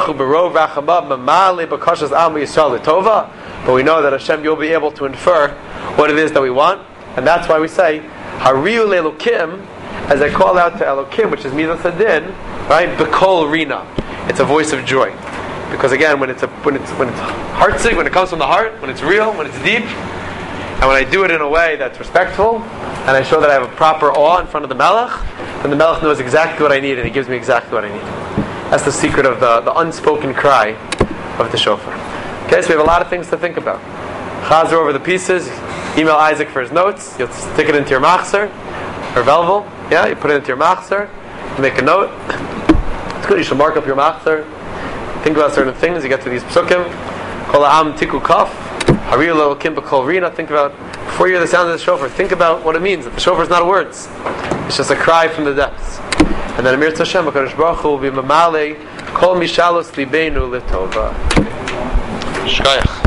we know that Hashem, you'll be able to infer what it is that we want, and that's why we say Hariu le'elokim, as I call out to Elokim, which is Midas Hadin, right? B'kol rina, it's a voice of joy. Because again, when it's a, when it's when it's heartsick, when it comes from the heart, when it's real, when it's deep, and when I do it in a way that's respectful, and I show that I have a proper awe in front of the Melech, then the Melech knows exactly what I need, and He gives me exactly what I need. That's the secret of the, the unspoken cry of the shofar. Okay, so we have a lot of things to think about. Chazer over the pieces. Email Isaac for his notes. You'll stick it into your machzer or velvel. Yeah, you put it into your machzer. You make a note. It's good. You should mark up your machzer. think about certain things. You get to these psukim. Kol ha'am tiku kaf, hariyah l'elokim b'kol rina. Think about, before you hear the sound of the shofar, think about what it means. The shofar is not words. It's just a cry from the depths. And then Amir Tzashem, HaKadosh Baruch Hu will be mamale kol mishalos libeinu litova. Shkayach.